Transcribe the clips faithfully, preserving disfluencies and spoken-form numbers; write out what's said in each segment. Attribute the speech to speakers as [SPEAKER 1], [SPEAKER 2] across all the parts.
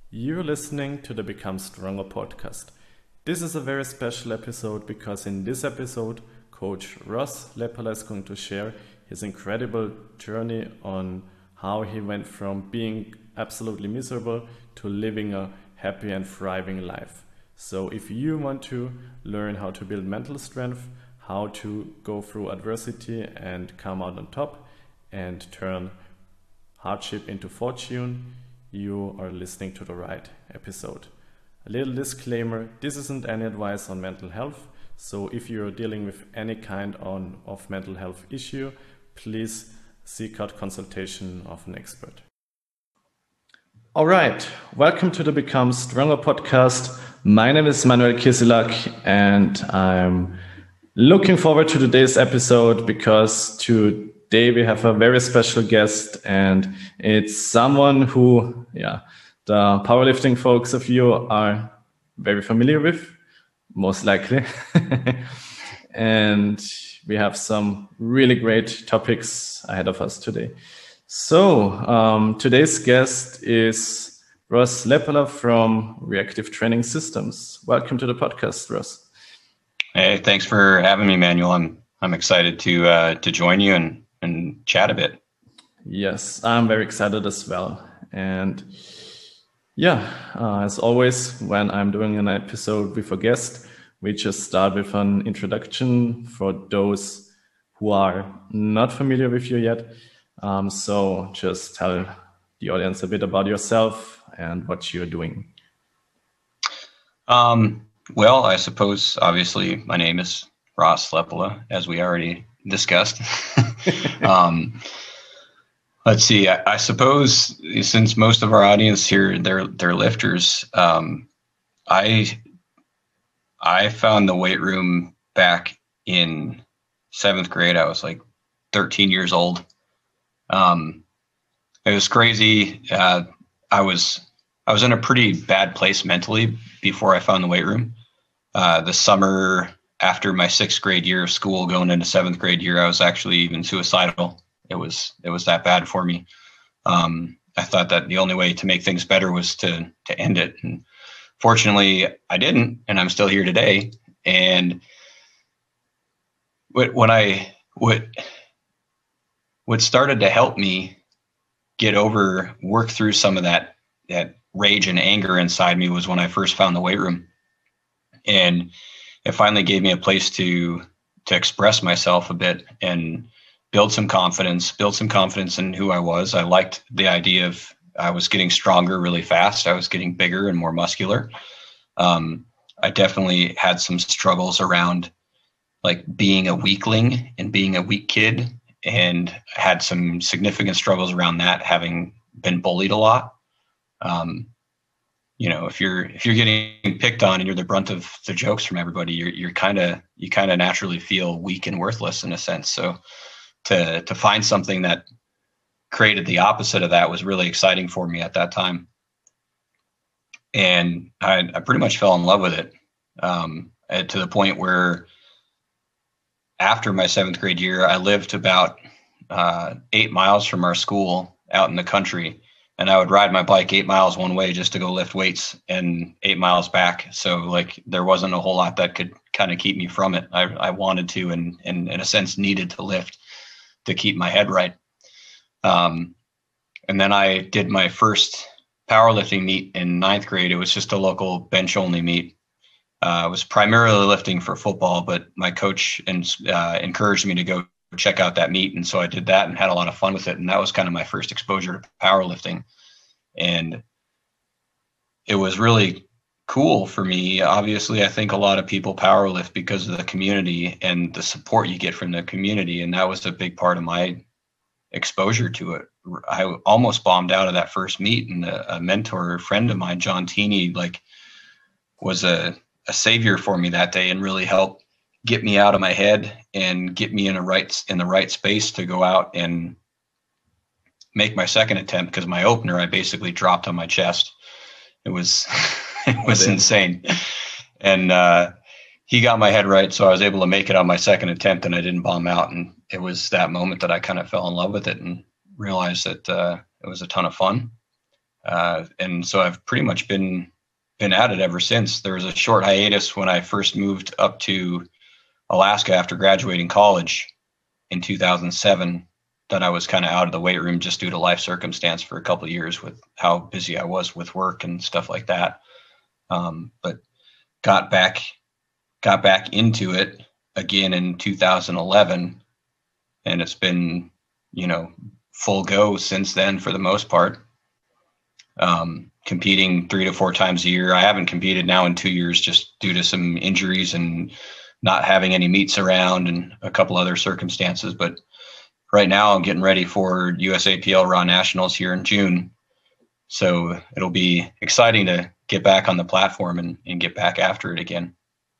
[SPEAKER 1] You're listening to the Become Stronger podcast. This is a very special episode because in this episode, Coach Ross Lepala is going to share his incredible journey on how he went from being absolutely miserable to living a happy and thriving life. So if you want to learn how to build mental strength, how to go through adversity and come out on top and turn hardship into fortune, you are listening to the right episode. A little disclaimer, this isn't any advice on mental health, so if you're dealing with any kind on, of mental health issue, please seek out consultation of an expert. All right, welcome to the Become Stronger podcast. My name is Manuel Kisilak and I'm looking forward to today's episode because to Today we have a very special guest, and it's someone who, yeah, the powerlifting folks of you are very familiar with, most likely. And we have some really great topics ahead of us today. So um, today's guest is Ross Lepala from Reactive Training Systems. Welcome to the podcast, Ross.
[SPEAKER 2] Hey, thanks for having me, Manuel. I'm I'm excited to uh, to join you and. and chat a bit.
[SPEAKER 1] Yes, I'm very excited as well. And yeah, uh, as always, when I'm doing an episode with a guest, we just start with an introduction for those who are not familiar with you yet. Um, so just tell the audience a bit about yourself and what you're doing.
[SPEAKER 2] Um, well, I suppose, obviously, my name is Ross Lepala, as we already discussed. um, let's see. I, I suppose since most of our audience here, they're they're lifters. Um, I I found the weight room back in seventh grade. I was like thirteen years old. Um, it was crazy. Uh, I was I was in a pretty bad place mentally before I found the weight room. Uh, the summer after my sixth grade year of school, going into seventh grade year, I was actually even suicidal. It was it was that bad for me. Um, I thought that the only way to make things better was to to end it. And fortunately, I didn't, and I'm still here today. And what when I what what started to help me get over, work through some of that that rage and anger inside me was when I first found the weight room. And it finally gave me a place to to express myself a bit and build some confidence, build some confidence in who I was. I liked the idea of I was getting stronger really fast. I was getting bigger and more muscular. Um, I definitely had some struggles around like being a weakling and being a weak kid, and had some significant struggles around that, having been bullied a lot. Um, You know, if you're if you're getting picked on and you're the brunt of the jokes from everybody, you're you're kind of you kind of naturally feel weak and worthless in a sense. So to to find something that created the opposite of that was really exciting for me at that time, and I, I pretty much fell in love with it um, to the point where after my seventh grade year, I lived about uh, eight miles from our school out in the country. And I would ride my bike eight miles one way just to go lift weights and eight miles back. So like there wasn't a whole lot that could kind of keep me from it. I, I wanted to and, and in a sense needed to lift to keep my head right. Um, and then I did my first powerlifting meet in ninth grade. It was just a local bench only meet. Uh, I was primarily lifting for football, but my coach uh, encouraged me to go check out that meet. And so I did that and had a lot of fun with it. And that was kind of my first exposure to powerlifting. And it was really cool for me. Obviously, I think a lot of people powerlift because of the community and the support you get from the community. And that was a big part of my exposure to it. I almost bombed out of that first meet, and a, a mentor, a friend of mine, John Teeney, like was a, a savior for me that day and really helped get me out of my head and get me in a right in the right space to go out and make my second attempt, because my opener I basically dropped on my chest. It was it was insane. And uh he got my head right, so I was able to make it on my second attempt and I didn't bomb out. And it was that moment that I kind of fell in love with it and realized that uh it was a ton of fun. Uh, and so I've pretty much been been at it ever since. There was a short hiatus when I first moved up to Alaska after graduating college in two thousand seven. That I was kind of out of the weight room just due to life circumstance for a couple of years with how busy I was with work and stuff like that. Um, but got back got back into it again in two thousand eleven, and it's been, you know, full go since then for the most part. Um, competing three to four times a year. I haven't competed now in two years just due to some injuries and not having any meets around and a couple other circumstances. But right now I'm getting ready for U S A P L Raw Nationals here in June. So it'll be exciting to get back on the platform and, and get back after it again.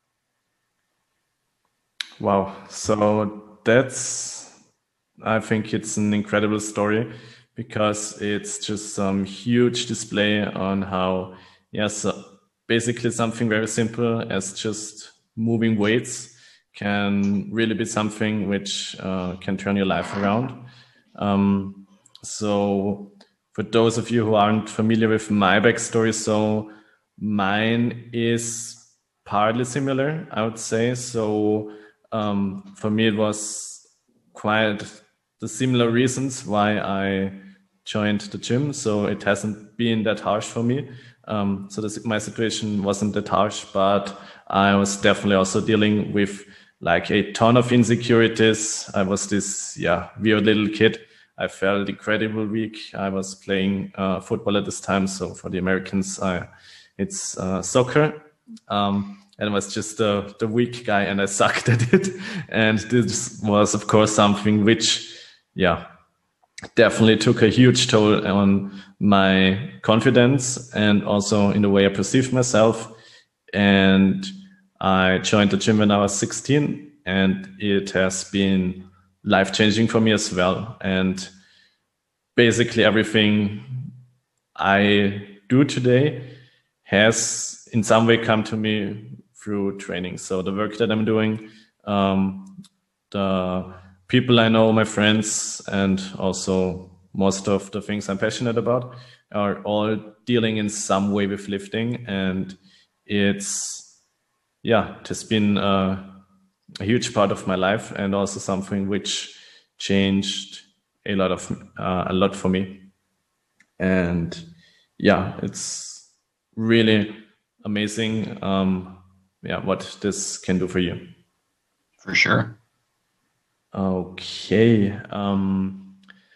[SPEAKER 1] Wow. So that's, I think it's an incredible story, because it's just some huge display on how, yes, uh, basically something very simple as just moving weights can really be something which uh, can turn your life around. Um, so for those of you who aren't familiar with my backstory, so mine is partly similar, I would say. So um, for me, it was quite the similar reasons why I joined the gym. So it hasn't been that harsh for me. Um, so this, my situation wasn't that harsh, but I was definitely also dealing with like a ton of insecurities. I was this, yeah, weird little kid. I felt incredibly weak. I was playing uh, football at this time. So for the Americans, I, it's uh, soccer. Um, and I was just uh, the weak guy, and I sucked at it. And this was, of course, something which, yeah, definitely took a huge toll on my confidence and also in the way I perceived myself. And I joined the gym when I was sixteen, and it has been life-changing for me as well. And basically everything I do today has in some way come to me through training. So the work that I'm doing, um, the people I know, my friends, and also most of the things I'm passionate about are all dealing in some way with lifting. And it's, yeah, it has been a, a huge part of my life, and also something which changed a lot of, uh, a lot for me. And yeah, it's really amazing, um, yeah, what this can do for you.
[SPEAKER 2] For sure.
[SPEAKER 1] Okay. Um,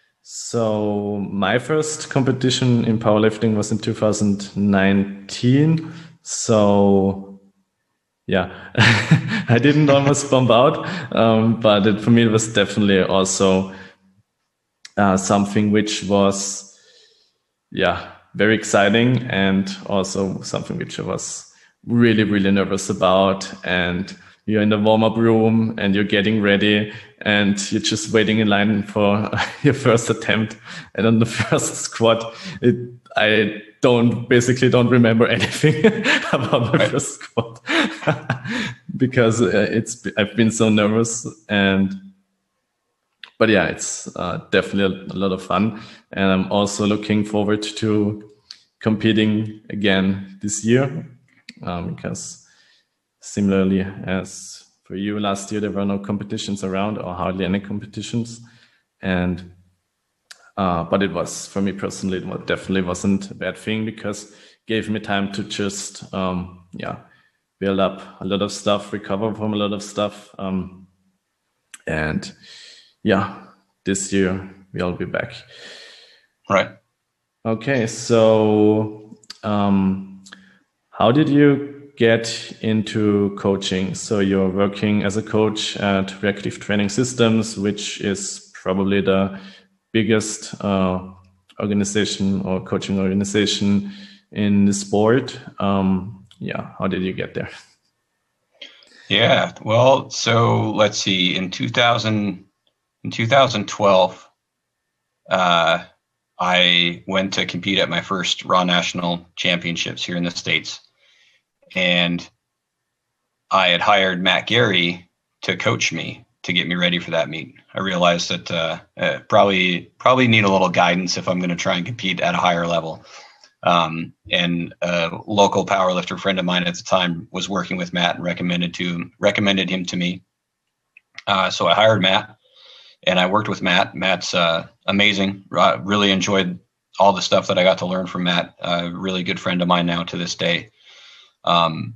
[SPEAKER 1] so my first competition in powerlifting was in two thousand nineteen. So yeah, I didn't almost bump out, um, but it, for me, it was definitely also uh, something which was, yeah, very exciting, and also something which I was really, really nervous about. And you're in the warm-up room and you're getting ready and you're just waiting in line for your first attempt. And on the first squat, it, I don't basically don't remember anything about the right. first squat because it's I've been so nervous. And but yeah, it's uh, definitely a, a lot of fun. And I'm also looking forward to competing again this year, um, because similarly as for you last year, there were no competitions around, or hardly any competitions. And uh, but it was, for me personally, it definitely wasn't a bad thing, because it gave me time to just um, yeah build up a lot of stuff, recover from a lot of stuff, um, and yeah, this year we'll be back.
[SPEAKER 2] Right.
[SPEAKER 1] Okay, so um, how did you get into coaching? So you're working as a coach at Reactive Training Systems, which is probably the biggest uh, organization or coaching organization in the sport. Um, yeah, how did you get there?
[SPEAKER 2] Yeah, well, so let's see. In two thousand, in two thousand twelve, uh, I went to compete at my first Raw National Championships here in the States. And I had hired Matt Gary to coach me, to get me ready for that meet. I realized that uh, uh, probably probably need a little guidance if I'm going to try and compete at a higher level. Um, and a local powerlifter friend of mine at the time was working with Matt and recommended to recommended him to me. Uh, so I hired Matt, and I worked with Matt. Matt's uh, amazing. Uh, really enjoyed all the stuff that I got to learn from Matt. A uh, really good friend of mine now to this day. Um,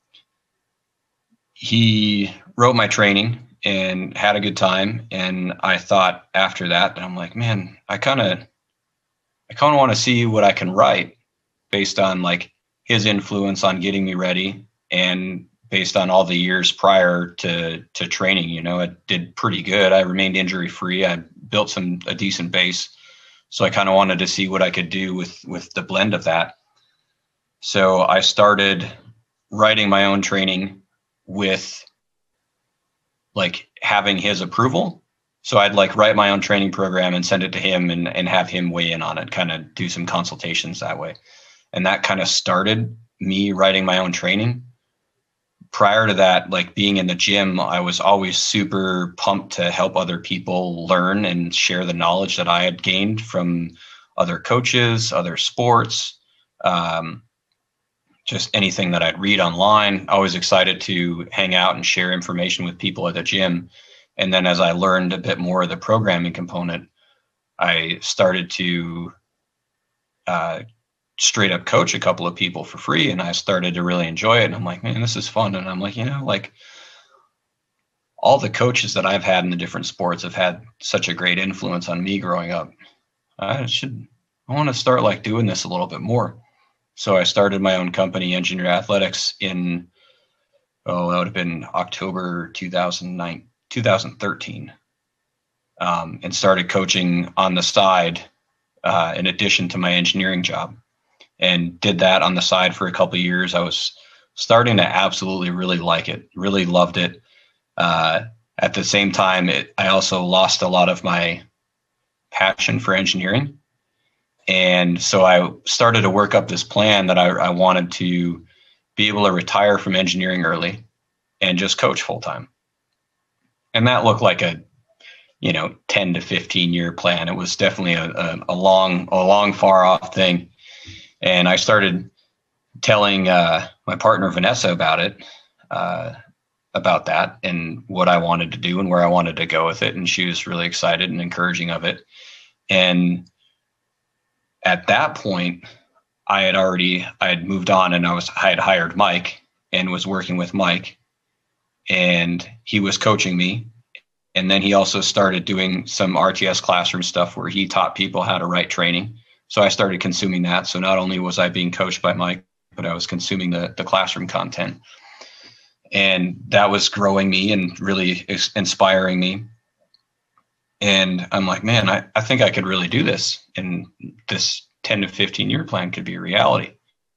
[SPEAKER 2] he wrote my training and had a good time. And I thought after that, I'm like, man, I kind of, I kind of want to see what I can write based on like his influence on getting me ready, and based on all the years prior to, to training. You know, it did pretty good. I remained injury free. I built some, a decent base. So I kind of wanted to see what I could do with, with the blend of that. So I started writing my own training with like having his approval. So I'd like write my own training program and send it to him, and, and have him weigh in on it, kind of do some consultations that way. And that kind of started me writing my own training. Prior to that, like being in the gym, I was always super pumped to help other people learn and share the knowledge that I had gained from other coaches, other sports, um, just anything that I'd read online. Always excited to hang out and share information with people at the gym. And then as I learned a bit more of the programming component, I started to uh, straight up coach a couple of people for free, and I started to really enjoy it. And I'm like, man, this is fun. And I'm like, you know, like all the coaches that I've had in the different sports have had such a great influence on me growing up. I should, I want to start like doing this a little bit more. So I started my own company, Engineered Athletics, in, oh, that would have been October two thousand nine, two thousand thirteen, um, and started coaching on the side uh, in addition to my engineering job. And did that on the side for a couple of years. I was starting to absolutely really like it, really loved it. Uh, at the same time, it, I also lost a lot of my passion for engineering. And so I started to work up this plan that I, I wanted to be able to retire from engineering early and just coach full time. And that looked like a, you know, ten to fifteen year plan. It was definitely a, a, a long, a long, far off thing. And I started telling uh, my partner, Vanessa, about it, uh, about that and what I wanted to do and where I wanted to go with it. And she was really excited and encouraging of it. And at that point, I had already, I had moved on, and I was, I had hired Mike and was working with Mike, and he was coaching me. And then he also started doing some R T S classroom stuff where he taught people how to write training. So I started consuming that. So not only was I being coached by Mike, but I was consuming the, the classroom content. And that was growing me and really inspiring me. And I'm like, man, I, I think I could really do this. And this ten to fifteen year plan could be a reality.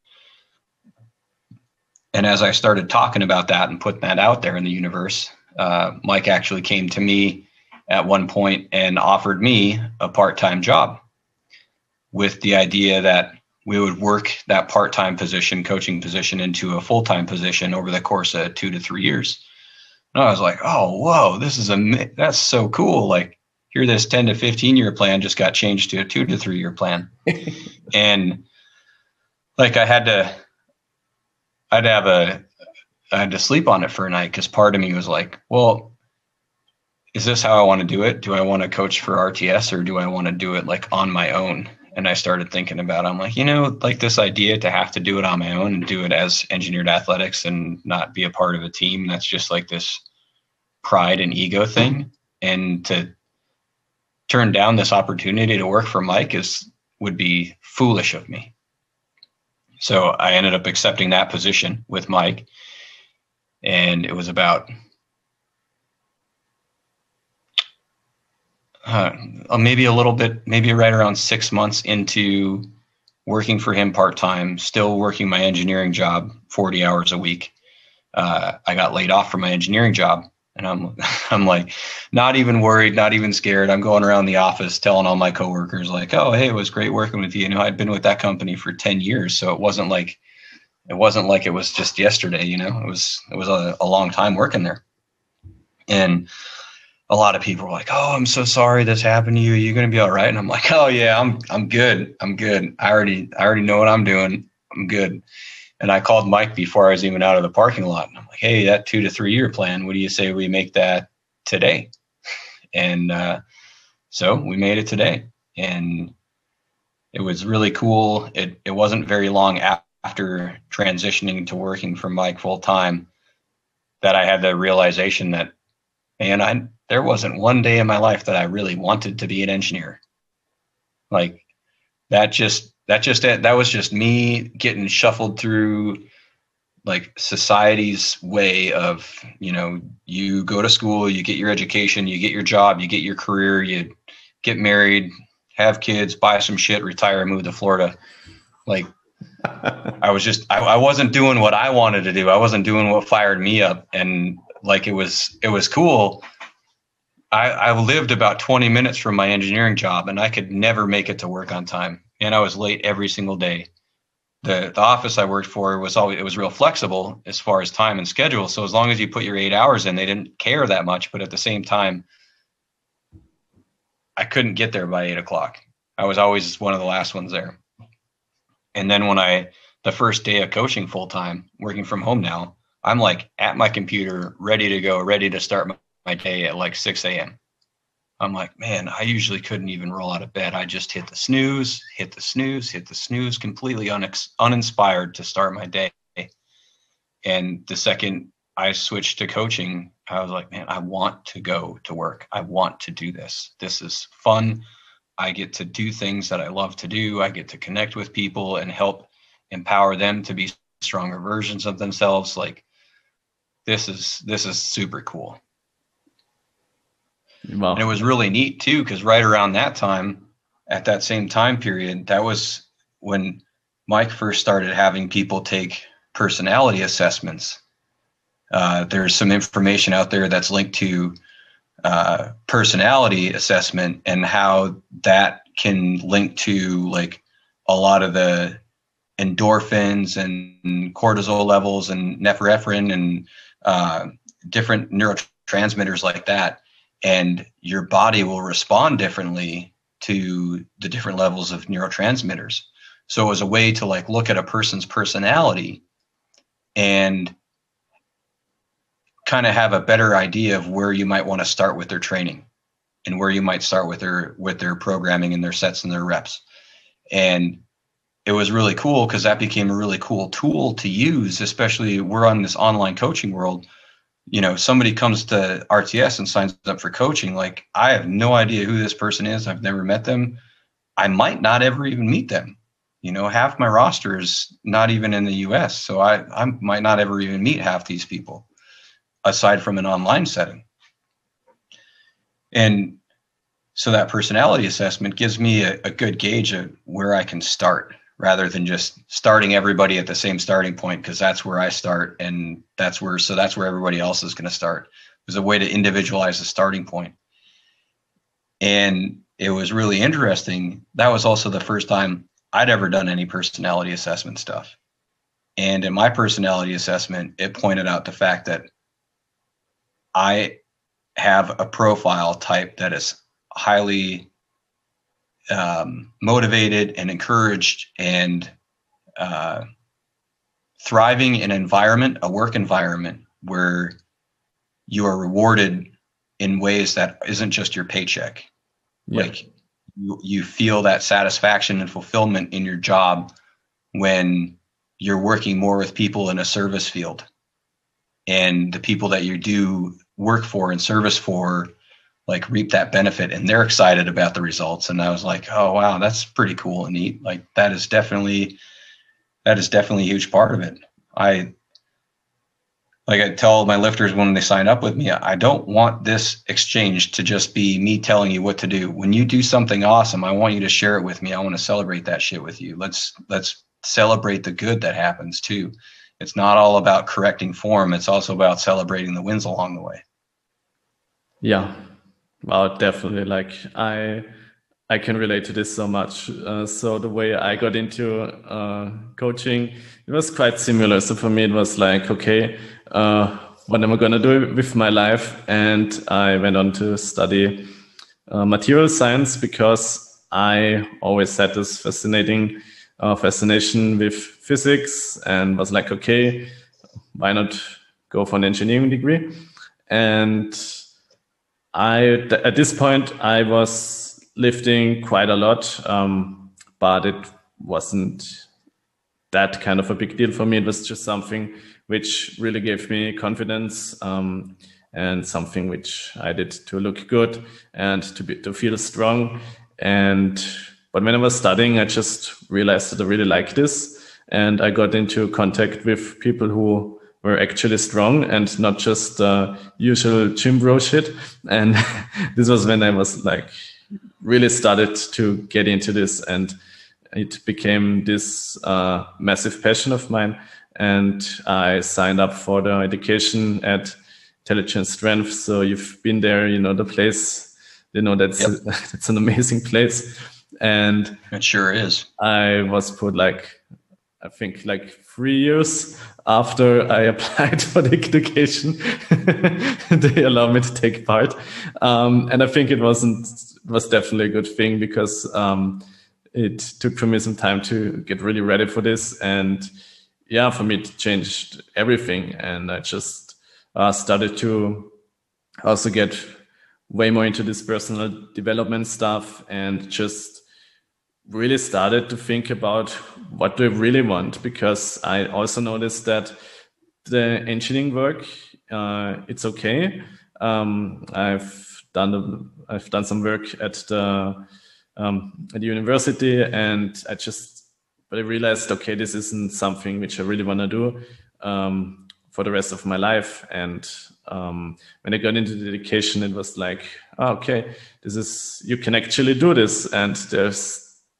[SPEAKER 2] And as I started talking about that and putting that out there in the universe, uh, Mike actually came to me at one point and offered me a part-time job, with the idea that we would work that part-time position, coaching position, into a full-time position over the course of two to three years. And I was like, oh, whoa, this is a, that's so cool. Like, here, this ten to fifteen year plan just got changed to a two to three year plan. And like, I had to, I'd have a, I had to sleep on it for a night, because part of me was like, well, is this how I want to do it? Do I want to coach for R T S, or do I want to do it like on my own? And I started thinking about it. I'm like, you know, like this idea to have to do it on my own and do it as Engineered Athletics and not be a part of a team, that's just like this pride and ego thing. And to turn down this opportunity to work for Mike is would be foolish of me. So I ended up accepting that position with Mike. And it was about Uh, maybe a little bit, maybe right around six months into working for him part-time, still working my engineering job forty hours a week. Uh, I got laid off from my engineering job, and I'm, I'm like, not even worried, not even scared. I'm going around the office telling all my coworkers like, oh, hey, it was great working with you. You know, I'd been with that company for ten years. So it wasn't like, it wasn't like it was just yesterday, you know, it was, it was a, a long time working there. And a lot of people were like, "Oh, I'm so sorry this happened to you. You're going to be all right." And I'm like, "Oh yeah, I'm, I'm good. I'm good. I already, I already know what I'm doing. I'm good." And I called Mike before I was even out of the parking lot. And I'm like, "Hey, that two to three year plan, what do you say we make that today?" And, uh, so we made it today, and it was really cool. It, it wasn't very long after transitioning to working for Mike full time that I had the realization that, man, I, there wasn't one day in my life that I really wanted to be an engineer. Like that just, that just, that was just me getting shuffled through like society's way of, you know, you go to school, you get your education, you get your job, you get your career, you get married, have kids, buy some shit, retire, move to Florida. Like I was just, I, I wasn't doing what I wanted to do. I wasn't doing what fired me up. And like, it was, it was cool. I, I lived about twenty minutes from my engineering job, and I could never make it to work on time. And I was late every single day. The, the office I worked for was always, it was real flexible as far as time and schedule. So as long as you put your eight hours in, they didn't care that much. But at the same time, I couldn't get there by eight o'clock. I was always one of the last ones there. And then when I, the first day of coaching full time, working from home now, I'm like at my computer, ready to go, ready to start my, my day at like six a.m. I'm like, man, I usually couldn't even roll out of bed. I just hit the snooze, hit the snooze, hit the snooze, completely unex- uninspired to start my day. And the second I switched to coaching, I was like, man, I want to go to work. I want to do this. This is fun. I get to do things that I love to do. I get to connect with people and help empower them to be stronger versions of themselves. Like this is, this is super cool. Wow. And it was really neat too, because right around that time, at that same time period, that was when Mike first started having people take personality assessments. Uh, there's some information out there that's linked to uh, personality assessment and how that can link to like a lot of the endorphins and cortisol levels and norepinephrine and uh, different neurotransmitters like that. And your body will respond differently to the different levels of neurotransmitters. So it was a way to like look at a person's personality and kind of have a better idea of where you might want to start with their training and where you might start with their with their programming and their sets and their reps. And it was really cool because that became a really cool tool to use, especially we're on this online coaching world. You know, somebody comes to R T S and signs up for coaching. Like, I have no idea who this person is. I've never met them. I might not ever even meet them. You know, half my roster is not even in the U S. So I, I might not ever even meet half these people aside from an online setting. And so that personality assessment gives me a, a good gauge of where I can start, rather than just starting everybody at the same starting point, because that's where I start and that's where, so that's where everybody else is going to start. There's a way to individualize the starting point. And it was really interesting. That was also the first time I'd ever done any personality assessment stuff. And in my personality assessment, it pointed out the fact that I have a profile type that is highly um, motivated and encouraged and uh, thriving in an environment, a work environment where you are rewarded in ways that isn't just your paycheck. Yeah. Like you, you feel that satisfaction and fulfillment in your job when you're working more with people in a service field, and the people that you do work for and service for like reap that benefit and they're excited about the results. And I was like, oh wow, that's pretty cool and neat. Like that is definitely, that is definitely a huge part of it. I, like I tell my lifters when they sign up with me, I don't want this exchange to just be me telling you what to do. When you do something awesome, I want you to share it with me. I want to celebrate that shit with you. Let's, let's celebrate the good that happens too. It's not all about correcting form. It's also about celebrating the wins along the way.
[SPEAKER 1] Yeah. Well, definitely. Like I, I can relate to this so much. Uh, so the way I got into uh, coaching, it was quite similar. So for me, it was like, okay, uh, what am I going to do with my life? And I went on to study uh, material science because I always had this fascinating uh, fascination with physics and was like, okay, why not go for an engineering degree? And I, at this point, I was lifting quite a lot, um, but it wasn't that kind of a big deal for me. It was just something which really gave me confidence, um, and something which I did to look good and to be, to feel strong. And but when I was studying, I just realized that I really liked this, and I got into contact with people who were actually strong and not just uh, usual gym bro shit. And this was when I was like really started to get into this, and it became this uh, massive passion of mine. And I signed up for the education at Intelligent Strength. So you've been there, you know the place. You know that's
[SPEAKER 2] Yep.
[SPEAKER 1] it's an amazing place. And
[SPEAKER 2] It sure is.
[SPEAKER 1] I was put like, I think like three years after I applied for the education, they allow me to take part. Um, and I think it wasn't, it was definitely a good thing, because um, it took for me some time to get really ready for this. And yeah, for me it changed everything. And I just uh, started to also get way more into this personal development stuff, and just really started to think about what do I really want, because I also noticed that the engineering work, uh, it's okay. Um, I've done the, I've done some work at the um, at the university, and I just but I realized, okay, this isn't something which I really want to do um, for the rest of my life. And um, when I got into the education, it was like, oh, okay, this is you can actually do this, and there's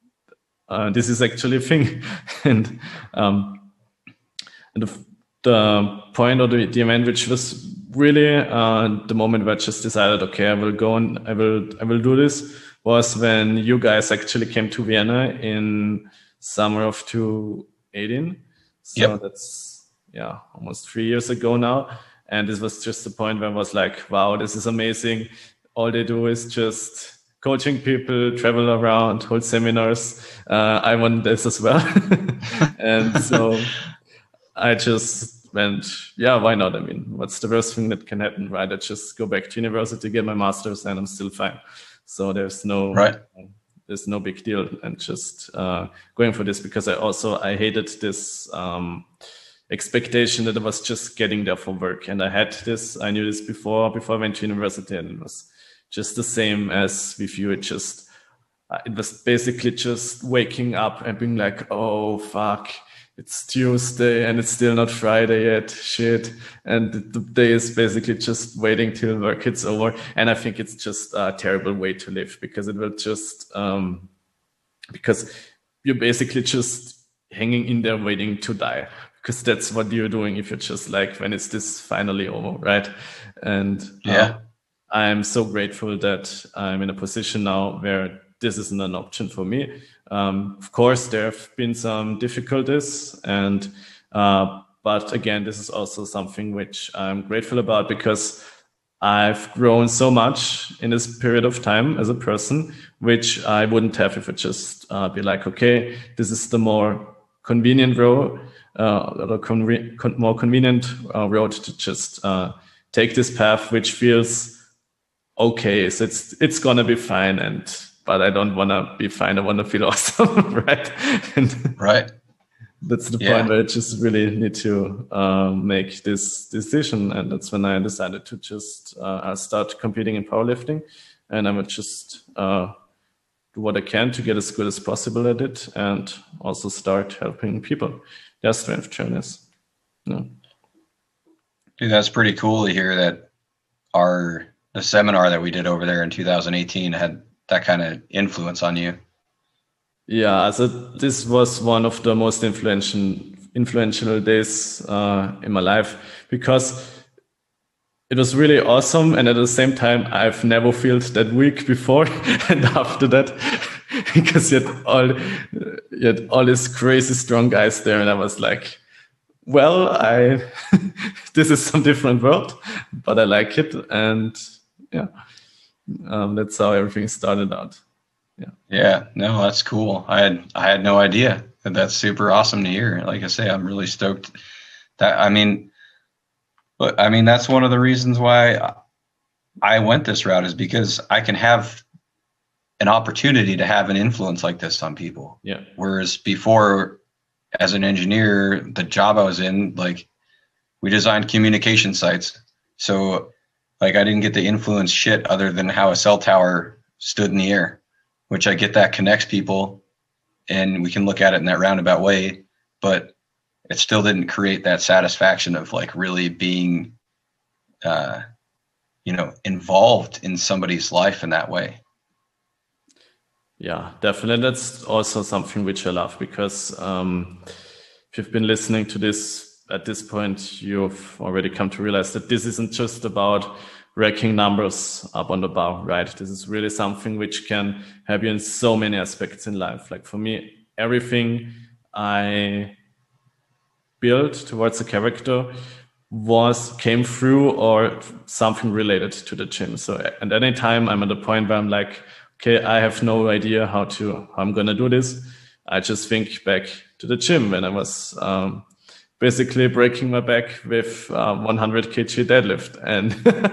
[SPEAKER 1] Uh, this is actually a thing. and um, and the, the point or the, the event which was really uh, the moment where I just decided, okay, I will go and I will I will do this, was when you guys actually came to Vienna in summer of twenty eighteen. So
[SPEAKER 2] Yep.
[SPEAKER 1] that's yeah almost three years ago now. And this was just the point where I was like, wow, this is amazing. All they do is just coaching people, travel around, hold seminars. Uh, I want this as well. And so I just went, yeah, why not? I mean, what's the worst thing that can happen, right? I just go back to university, get my master's, and I'm still fine. So there's no,
[SPEAKER 2] Right.
[SPEAKER 1] there's no big deal. And just uh, going for this, because I also, I hated this um, expectation that I was just getting there for work. And I had this, I knew this before, before I went to university, and it was just the same as with you. It just, uh, it was basically just waking up and being like, oh, fuck, it's Tuesday and it's still not Friday yet. Shit. And the day is basically just waiting till work is over. And I think it's just a terrible way to live, because it will just, um, because you're basically just hanging in there waiting to die, because that's what you're doing if you're just like, when is this finally over, right? And
[SPEAKER 2] yeah.
[SPEAKER 1] Um, I'm so grateful that I'm in a position now where this isn't an option for me. Um, of course, there have been some difficulties, and uh, but again, this is also something which I'm grateful about, because I've grown so much in this period of time as a person, which I wouldn't have if I just uh, be like, okay, this is the more convenient road, uh, or con- con- more convenient uh, road to just uh, take this path, which feels okay, so it's it's gonna be fine, and but I don't want to be fine. I want to feel awesome, right? And
[SPEAKER 2] right.
[SPEAKER 1] That's the
[SPEAKER 2] yeah.
[SPEAKER 1] point where I just really need to uh, make this decision, and that's when I decided to just uh, start competing in powerlifting, and I would just uh, do what I can to get as good as possible at it, and also start helping people their strength journeys. Yeah.
[SPEAKER 2] Dude, that's pretty cool to hear that our the seminar that we did over there in two thousand eighteen had that kind of influence on you.
[SPEAKER 1] Yeah, so this was one of the most influential influential days uh, in my life, because it was really awesome, and at the same time, I've never felt that weak before. And after that, because you had all you had all these crazy strong guys there, and I was like, Well, I this is some different world, but I like it, and yeah, um, that's how everything started out. Yeah.
[SPEAKER 2] Yeah, no, that's cool. I had I had no idea. And that's super awesome to hear. Like I say, I'm really stoked that I mean, but I mean that's one of the reasons why I went this route is because I can have an opportunity to have an influence like this on people.
[SPEAKER 1] Yeah.
[SPEAKER 2] Whereas before, as an engineer, the job I was in, like we designed communication sites. So like I didn't get to influence shit other than how a cell tower stood in the air, which I get that connects people and we can look at it in that roundabout way, but it still didn't create that satisfaction of like really being, uh, you know, involved in somebody's life in that way.
[SPEAKER 1] Yeah, definitely. That's also something which I love because um, if you've been listening to this at this point, you've already come to realize that this isn't just about racking numbers up on the bar, right? This is really something which can help you in so many aspects in life. Like for me, everything I built towards a character was came through or something related to the gym. So at any time I'm at a point where I'm like, okay, I have no idea how to how I'm gonna do this. I just think back to the gym when I was um, basically breaking my back with um, one hundred kilogram deadlift, and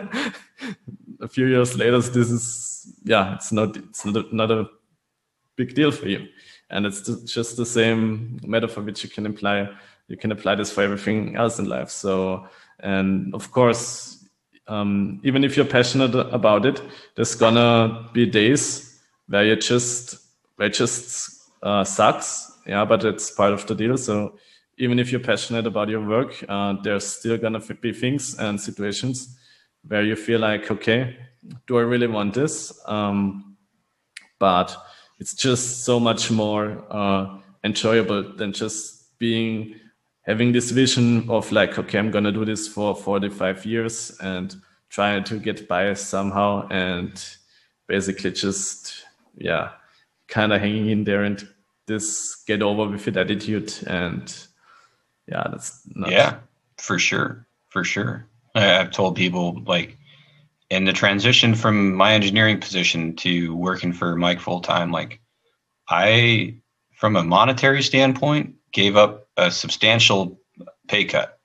[SPEAKER 1] a few years later, this is yeah, it's not it's not a, not a big deal for you, and it's just the same metaphor which you can apply. You can apply this for everything else in life. So, and of course. Um, even if you're passionate about it, there's gonna be days where you just where it just uh, sucks. Yeah, but it's part of the deal. So even if you're passionate about your work, uh, there's still gonna be things and situations where you feel like, okay, do I really want this? Um, but it's just so much more uh, enjoyable than just being. Having this vision of like, okay, I'm going to do this for forty-five years and trying to get by somehow and basically just, yeah, kind of hanging in there and this get over with it attitude. And yeah, that's not.
[SPEAKER 2] Yeah, for sure. For sure. I, I've told people like in the transition from my engineering position to working for Mike full time, like I, from a monetary standpoint, gave up a substantial pay cut,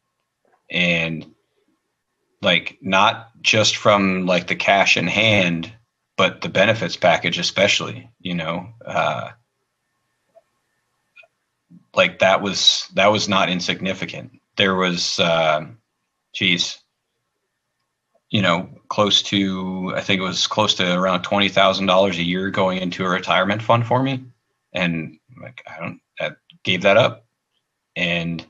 [SPEAKER 2] and like not just from like the cash in hand, but the benefits package, especially, you know, uh, like that was, that was not insignificant. There was, uh, geez, you know, close to, I think it was close to around twenty thousand dollars a year going into a retirement fund for me. And like, I don't, I gave that up. And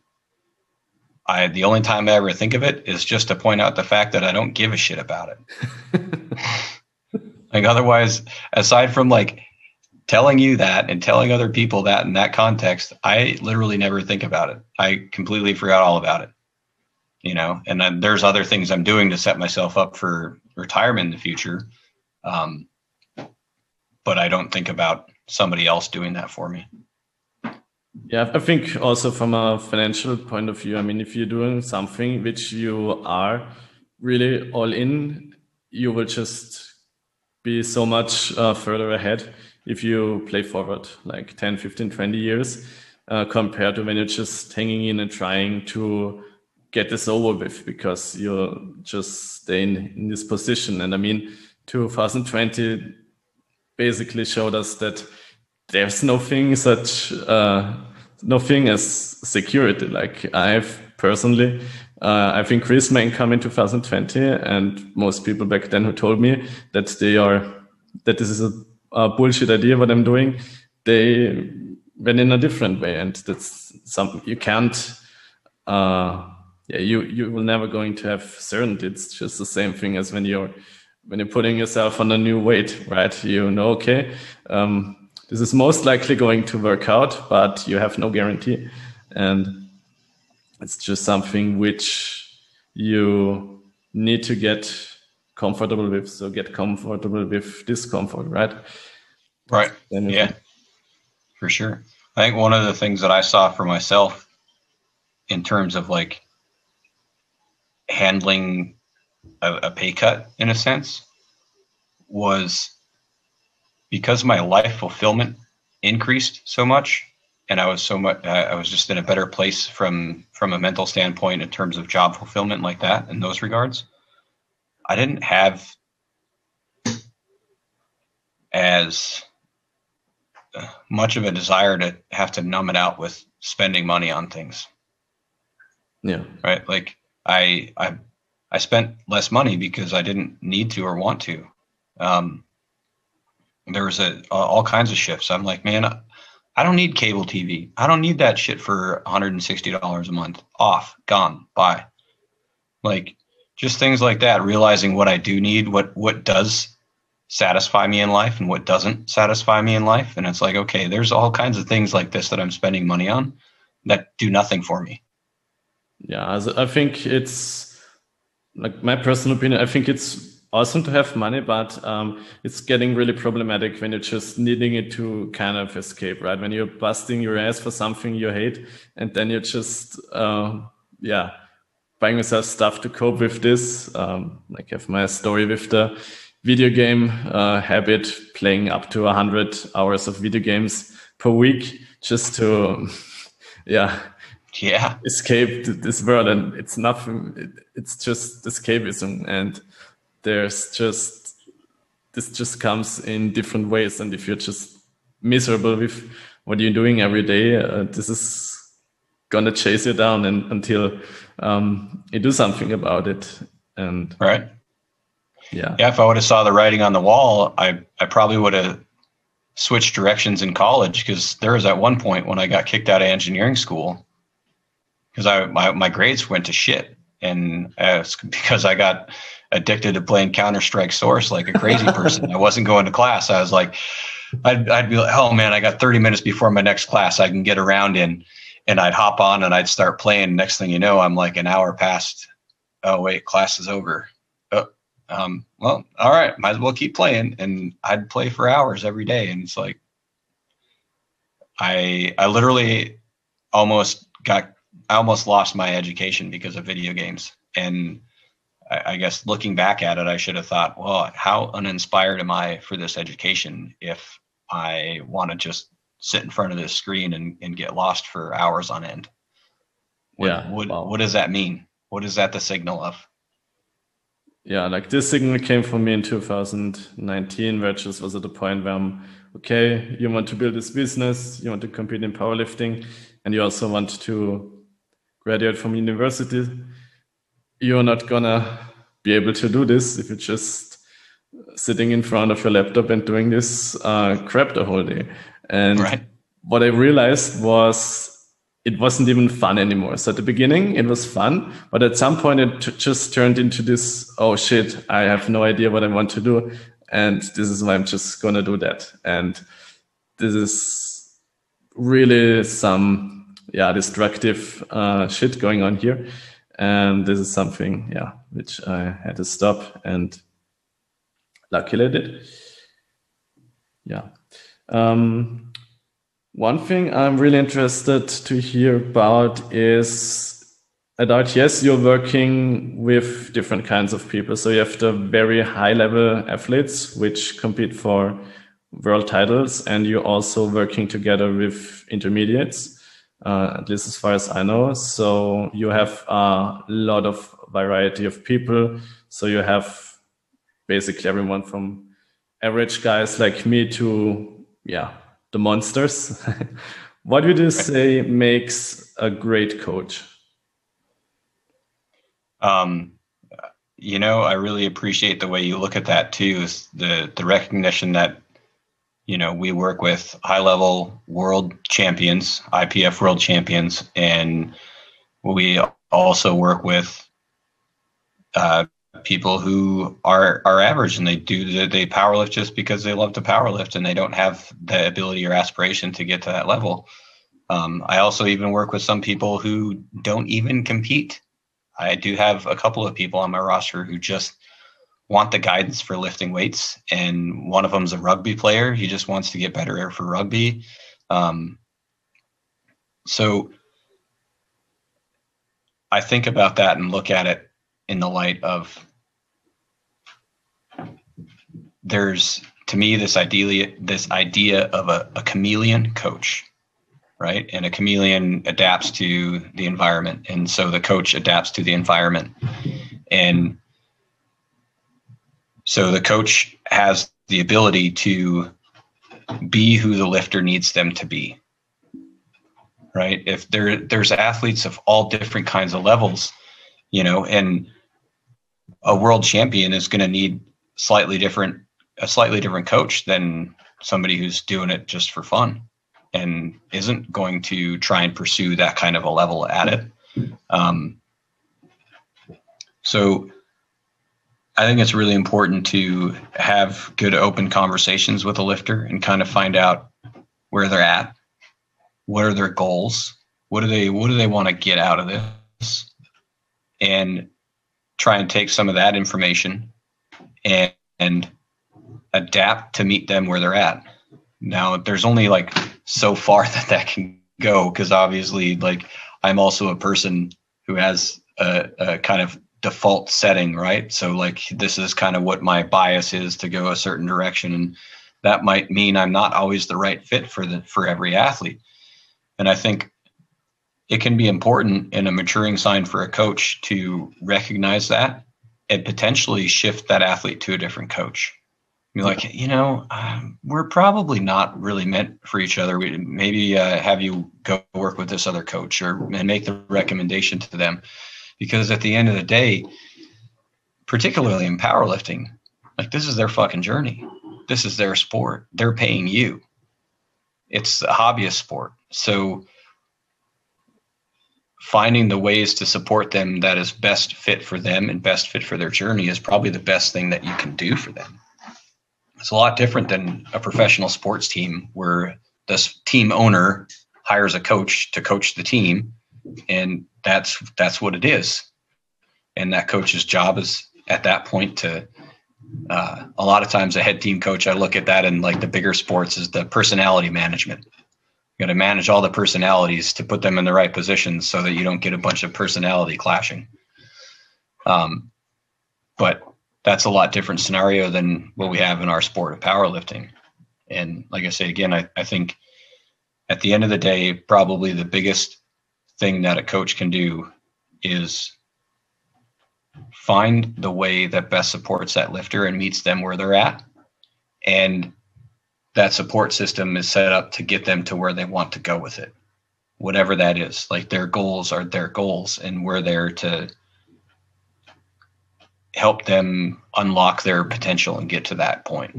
[SPEAKER 2] I, the only time I ever think of it is just to point out the fact that I don't give a shit about it. Like otherwise, aside from like telling you that and telling other people that in that context, I literally never think about it. I completely forgot all about it, you know, and then there's other things I'm doing to set myself up for retirement in the future. Um, but I don't think about somebody else doing that for me.
[SPEAKER 1] Yeah, I think also from a financial point of view, I mean, if you're doing something which you are really all in, you will just be so much uh, further ahead if you play forward like ten, fifteen, twenty years uh, compared to when you're just hanging in and trying to get this over with because you're just staying in this position. And I mean, two thousand twenty basically showed us that there's nothing such uh, nothing as security. Like I've personally, uh, I've increased my income in two thousand twenty, and most people back then who told me that they are that this is a, a bullshit idea what I'm doing, they went in a different way, and that's something you can't. Uh, yeah, you you will never going to have certainty. It's just the same thing as when you're when you're putting yourself on a new weight, right? You know, okay. Um, This is most likely going to work out, but you have no guarantee. And it's just something which you need to get comfortable with. So get comfortable with discomfort, right?
[SPEAKER 2] Right. Yeah, for sure. I think one of the things that I saw for myself in terms of like handling a, a pay cut in a sense was because my life fulfillment increased so much, and I was so much, I was just in a better place from, from a mental standpoint in terms of job fulfillment like that in those regards. I didn't have as much of a desire to have to numb it out with spending money on things.
[SPEAKER 1] Yeah.
[SPEAKER 2] Right. Like I, I, I spent less money because I didn't need to or want to. Um, there was a, all kinds of shifts. I'm like, man, I don't need cable T V. I don't need that shit for one hundred sixty dollars a month. Off, gone, bye. Like just things like that, realizing what I do need, what, what does satisfy me in life and what doesn't satisfy me in life. And it's like, okay, there's all kinds of things like this that I'm spending money on that do nothing for me.
[SPEAKER 1] Yeah, I think it's like my personal opinion. I think it's awesome to have money, but um, it's getting really problematic when you're just needing it to kind of escape, right? When you're busting your ass for something you hate, and then you're just, uh, yeah, buying yourself stuff to cope with this. Um, like I have my story with the video game uh, habit, playing up to one hundred hours of video games per week just to, yeah,
[SPEAKER 2] yeah,
[SPEAKER 1] escape this world. And it's nothing, it, it's just escapism. And there's just, this just comes in different ways. And if you're just miserable with what you're doing every day, uh, this is gonna chase you down and until um, you do something about it. And
[SPEAKER 2] right.
[SPEAKER 1] Yeah.
[SPEAKER 2] Yeah. If I would have saw the writing on the wall, I, I probably would have switched directions in college, because there was at one point when I got kicked out of engineering school because I my, my grades went to shit, and uh, because I got addicted to playing Counter-Strike Source like a crazy person. I wasn't going to class. I was like, I'd, I'd be like, oh man, I got thirty minutes before my next class I can get around in, and I'd hop on and I'd start playing. Next thing you know, I'm like an hour past. Oh wait, class is over. Oh, um, well, all right, might as well keep playing. And I'd play for hours every day, and it's like, I I literally almost got I almost lost my education because of video games. And I, I guess looking back at it, I should have thought, well, how uninspired am I for this education if I want to just sit in front of this screen and, and get lost for hours on end? What,
[SPEAKER 1] Yeah.
[SPEAKER 2] What,
[SPEAKER 1] Wow.
[SPEAKER 2] what does that mean? What is that the signal of?
[SPEAKER 1] Yeah, like this signal came from me in two thousand nineteen, where it just was at the point where I'm, okay, you want to build this business, you want to compete in powerlifting, and you also want to graduate from university. You're not gonna be able to do this if you're just sitting in front of your laptop and doing this uh, crap the whole day. And
[SPEAKER 2] right.
[SPEAKER 1] What I realized was it wasn't even fun anymore. So at the beginning, it was fun, but at some point it t- just turned into this, oh shit, I have no idea what I want to do. And this is why I'm just going to do that. And this is really some, yeah, destructive uh, shit going on here. And this is something, yeah, which I had to stop, and luckily I did. Yeah. Um, One thing I'm really interested to hear about is at R T S, you're working with different kinds of people. So you have the very high level athletes which compete for world titles, and you're also working together with intermediates, uh, at least as far as I know. So you have a lot of variety of people. So you have basically everyone from average guys like me to, yeah, the monsters. What would you say makes a great coach?
[SPEAKER 2] Um, you know, I really appreciate the way you look at that too, is the, the recognition that, you know, we work with high level world champions, I P F world champions, and we also work with uh, people who are are average, and they do they powerlift just because they love to powerlift, and they don't have the ability or aspiration to get to that level. Um, I also even work with some people who don't even compete. I do have a couple of people on my roster who just want the guidance for lifting weights, and one of them's a rugby player. He just wants to get better for rugby. Um, so I think about that and look at it in the light of there's, to me, this idea, this idea of a, a chameleon coach, right? And a chameleon adapts to the environment. And so the coach adapts to the environment. And so the coach has the ability to be who the lifter needs them to be, right? If there there's athletes of all different kinds of levels, you know, and a world champion is going to need slightly different, a slightly different coach than somebody who's doing it just for fun and isn't going to try and pursue that kind of a level at it. Um, so I think it's really important to have good open conversations with a lifter and kind of find out where they're at. What are their goals? What do they, what do they want to get out of this? And try and take some of that information and, and adapt to meet them where they're at. Now, there's only like so far that that can go, because obviously, like, I'm also a person who has a, a kind of default setting, right? So like, this is kind of what my bias is to go a certain direction. And that might mean I'm not always the right fit for the, for every athlete. And I think it can be important and a maturing sign for a coach to recognize that and potentially shift that athlete to a different coach. Be like, you know, um, we're probably not really meant for each other. We maybe uh, have you go work with this other coach, or and make the recommendation to them. Because at the end of the day, particularly in powerlifting, like, this is their fucking journey. This is their sport. They're paying you. It's a hobbyist sport. So finding the ways to support them that is best fit for them and best fit for their journey is probably the best thing that you can do for them. It's a lot different than a professional sports team where this team owner hires a coach to coach the team, and that's that's what it is. And that coach's job is at that point to uh, a lot of times a head team coach, I look at that in like the bigger sports, is the personality management. You got to manage all the personalities to put them in the right positions so that you don't get a bunch of personality clashing. Um, but that's a lot different scenario than what we have in our sport of powerlifting. And like I say, again, I, I think at the end of the day, probably the biggest thing that a coach can do is find the way that best supports that lifter and meets them where they're at. And that support system is set up to get them to where they want to go with it, whatever that is. Like, their goals are their goals, and we're there to help them unlock their potential and get to that point.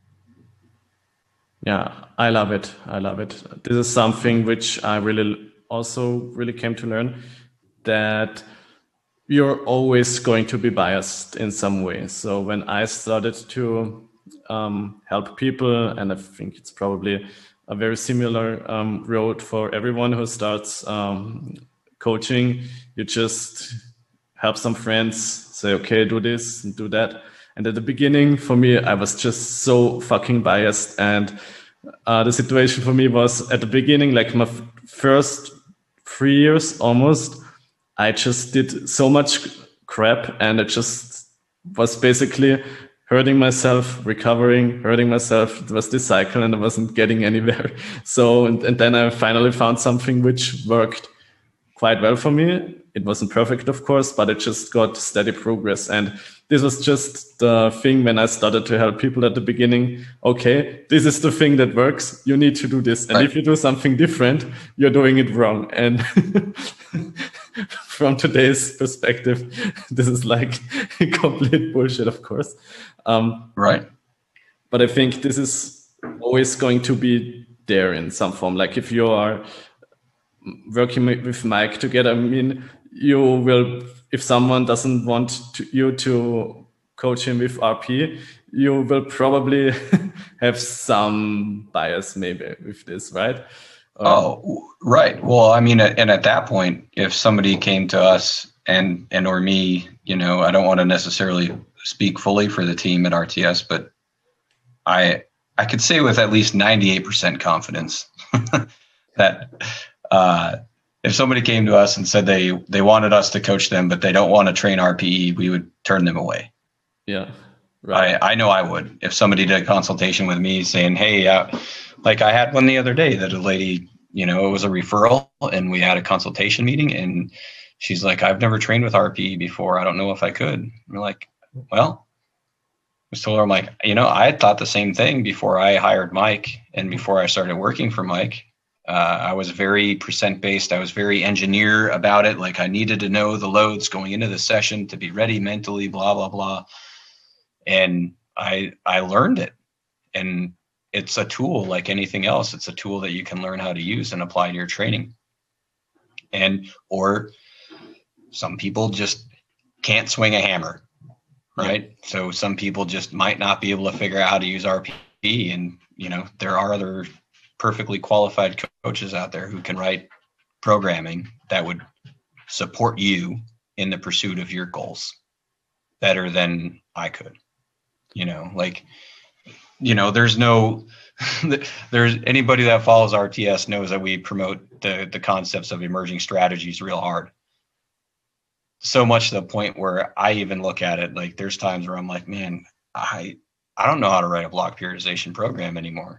[SPEAKER 1] Yeah, I love it. I love it. This is something which I really also really came to learn, that you're always going to be biased in some way. So when I started to um, help people, and I think it's probably a very similar um, road for everyone who starts um, coaching, you just help some friends, say, okay, do this and do that. And at the beginning, for me, I was just so fucking biased. And uh, the situation for me was, at the beginning, like my f- first three years almost, I just did so much crap, and it just was basically hurting myself, recovering, hurting myself. It was this cycle, and I wasn't getting anywhere. So, and, and then I finally found something which worked quite well for me. It wasn't perfect, of course, but it just got steady progress. And this was just the thing when I started to help people at the beginning. Okay, this is the thing that works. You need to do this. And
[SPEAKER 2] Right.
[SPEAKER 1] if you do something different, you're doing it wrong. And from today's perspective, this is like complete bullshit, of course. Um,
[SPEAKER 2] Right.
[SPEAKER 1] but I think this is always going to be there in some form. Like, if you are working with Mike together, I mean, you will, if someone doesn't want to, you to coach him with R P, you will probably have some bias maybe with this, right? Um,
[SPEAKER 2] Oh, right. Well, I mean, and at that point, if somebody came to us and, and or me, you know, I don't want to necessarily speak fully for the team at R T S, but I, I could say with at least ninety-eight percent confidence that, uh, if somebody came to us and said they they wanted us to coach them, but they don't want to train R P E, we would turn them away.
[SPEAKER 1] Yeah, right.
[SPEAKER 2] I, I know I would. If somebody did a consultation with me saying, hey, uh, like I had one the other day that a lady, you know, it was a referral and we had a consultation meeting and she's like, I've never trained with R P E before. I don't know if I could. And we're like, well, I told her, I'm like, you know, I had thought the same thing before I hired Mike and before I started working for Mike. Uh, I was very percent based. I was very engineer about it. Like I needed to know the loads going into the session to be ready mentally, blah, blah, blah. And I, I learned it. And it's a tool like anything else. It's a tool that you can learn how to use and apply to your training. And, or some people just can't swing a hammer, right? Yeah. So some people just might not be able to figure out how to use R P E. And, you know, there are other perfectly qualified co- coaches out there who can write programming that would support you in the pursuit of your goals better than I could. You know, like, you know, there's no, there's anybody that follows R T S knows that we promote the, the concepts of emerging strategies real hard. So much to the point where I even look at it, like there's times where I'm like, man, I, I don't know how to write a block periodization program anymore.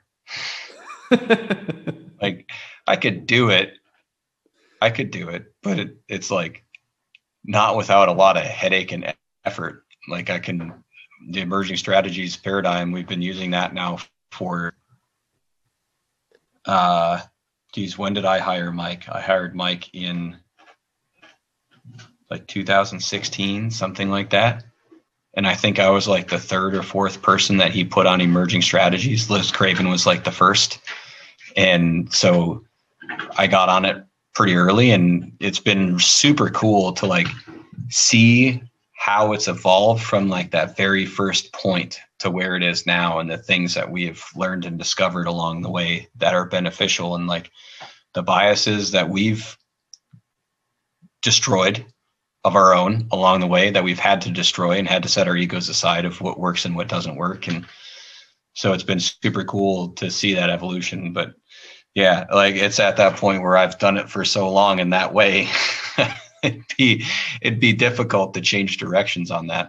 [SPEAKER 2] Like I could do it. I could do it, but it, it's like not without a lot of headache and effort. Like I can, the emerging strategies paradigm, we've been using that now for, uh, geez, when did I hire Mike? I hired Mike in like two thousand sixteen, something like that. And I think I was like the third or fourth person that he put on emerging strategies. Liz Craven was like the first. And so I got on it pretty early, and it's been super cool to like see how it's evolved from like that very first point to where it is now, and the things that we have learned and discovered along the way that are beneficial, and like the biases that we've destroyed of our own along the way that we've had to destroy and had to set our egos aside of what works and what doesn't work. And so it's been super cool to see that evolution. But yeah, like it's at that point where I've done it for so long in that way, it'd be, it'd be difficult to change directions on that.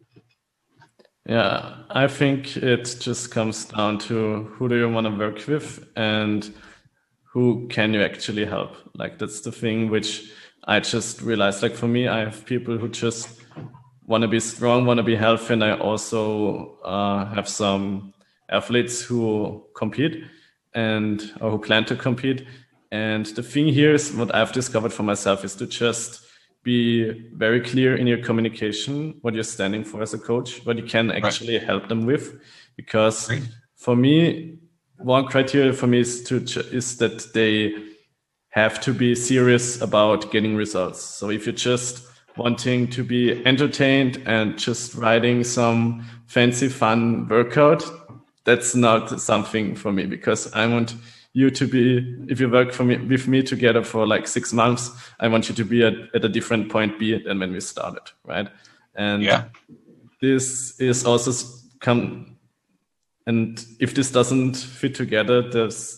[SPEAKER 1] Yeah, I think it just comes down to who do you want to work with and who can you actually help? Like that's the thing which I just realized, like for me, I have people who just want to be strong, want to be healthy. And I also uh, have some athletes who compete and or who plan to compete. And the thing here is what I've discovered for myself is to just be very clear in your communication, what you're standing for as a coach, what you can actually right. help them with. Because Great. For me, one criteria for me is to is that they have to be serious about getting results. So if you're just wanting to be entertained and just writing some fancy fun workout, that's not something for me, because I want you to be, if you work for me with me together for like six months, I want you to be at, at a different point B than when we started, right? And yeah. This is also come, and if this doesn't fit together, there's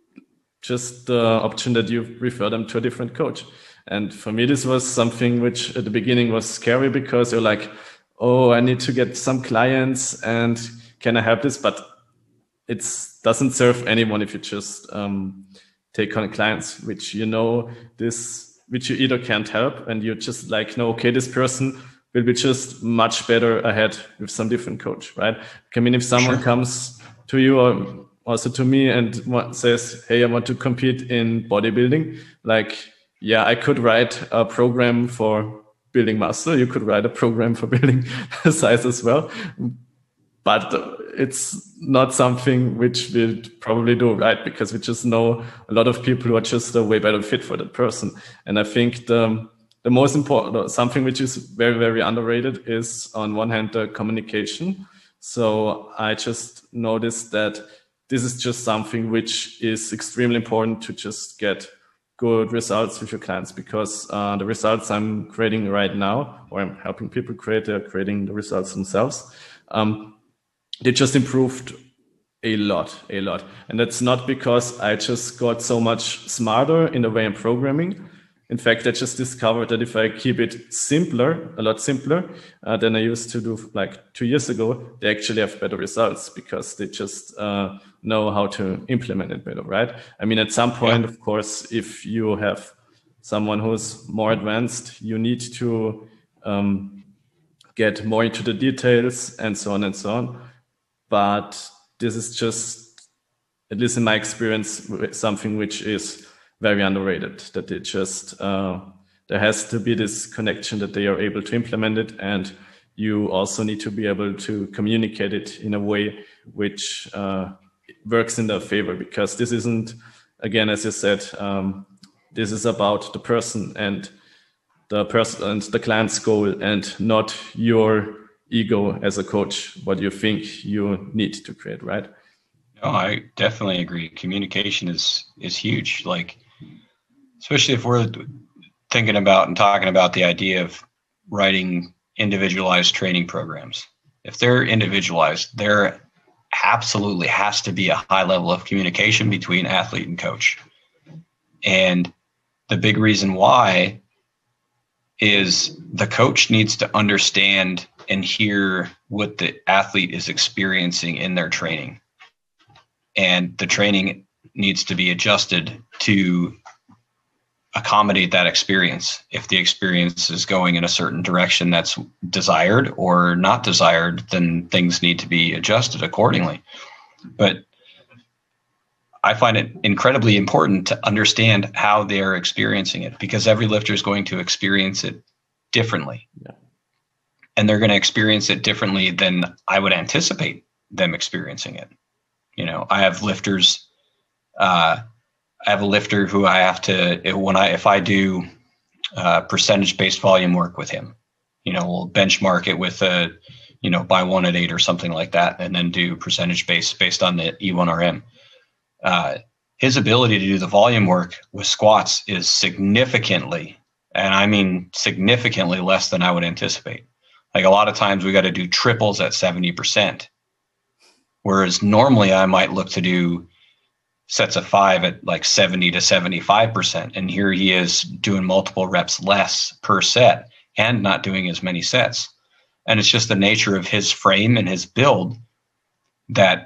[SPEAKER 1] just the option that you refer them to a different coach. And for me, this was something which at the beginning was scary, because you're like, oh, I need to get some clients and can I help this? But it doesn't serve anyone if you just um, take on clients, which you know this, which you either can't help, and you just like, no, okay, this person will be just much better ahead with some different coach, right? I mean, if someone sure. comes to you or also to me and says, hey, I want to compete in bodybuilding, like, yeah, I could write a program for building muscle. You could write a program for building size as well. But it's not something which we'll probably do, right? Because we just know a lot of people who are just a way better fit for that person. And I think the, the most important, something which is very, very underrated is on one hand, the communication. So I just noticed that this is just something which is extremely important to just get good results with your clients, because uh, the results I'm creating right now, or I'm helping people create, they're creating the results themselves. Um, they just improved a lot, a lot. And that's not because I just got so much smarter in the way I'm programming, In fact, I just discovered that if I keep it simpler, a lot simpler uh, than I used to do like two years ago, they actually have better results because they just uh, know how to implement it better, right? I mean, at some point, yeah. Of course, if you have someone who's more advanced, you need to um, get more into the details and so on and so on. But this is just, at least in my experience, something which is very underrated, that it just, uh, there has to be this connection that they are able to implement it, and you also need to be able to communicate it in a way which uh, works in their favor, because this isn't, again, as you said, um, this is about the person and the person and the client's goal, and not your ego as a coach, what you think you need to create, right?
[SPEAKER 2] No, I definitely agree. Communication is is huge. Like, especially if we're thinking about and talking about the idea of writing individualized training programs. If they're individualized, there absolutely has to be a high level of communication between athlete and coach. And the big reason why is the coach needs to understand and hear what the athlete is experiencing in their training. And the training needs to be adjusted to accommodate that experience. If the experience is going in a certain direction that's desired or not desired, then things need to be adjusted accordingly. But I find it incredibly important to understand how they're experiencing it, because every lifter is going to experience it differently. Yeah. And they're going to experience it differently than I would anticipate them experiencing it. You know, I have lifters, uh, I have a lifter who I have to, when I, if I do uh, percentage-based volume work with him, you know, we'll benchmark it with a, you know, by one at eight or something like that, and then do percentage-based based on the E one R M. Uh, his ability to do the volume work with squats is significantly, and I mean significantly less than I would anticipate. Like, a lot of times we got to do triples at seventy percent. Whereas normally I might look to do sets of five at like seventy to seventy-five percent. And here he is doing multiple reps less per set and not doing as many sets. And it's just the nature of his frame and his build that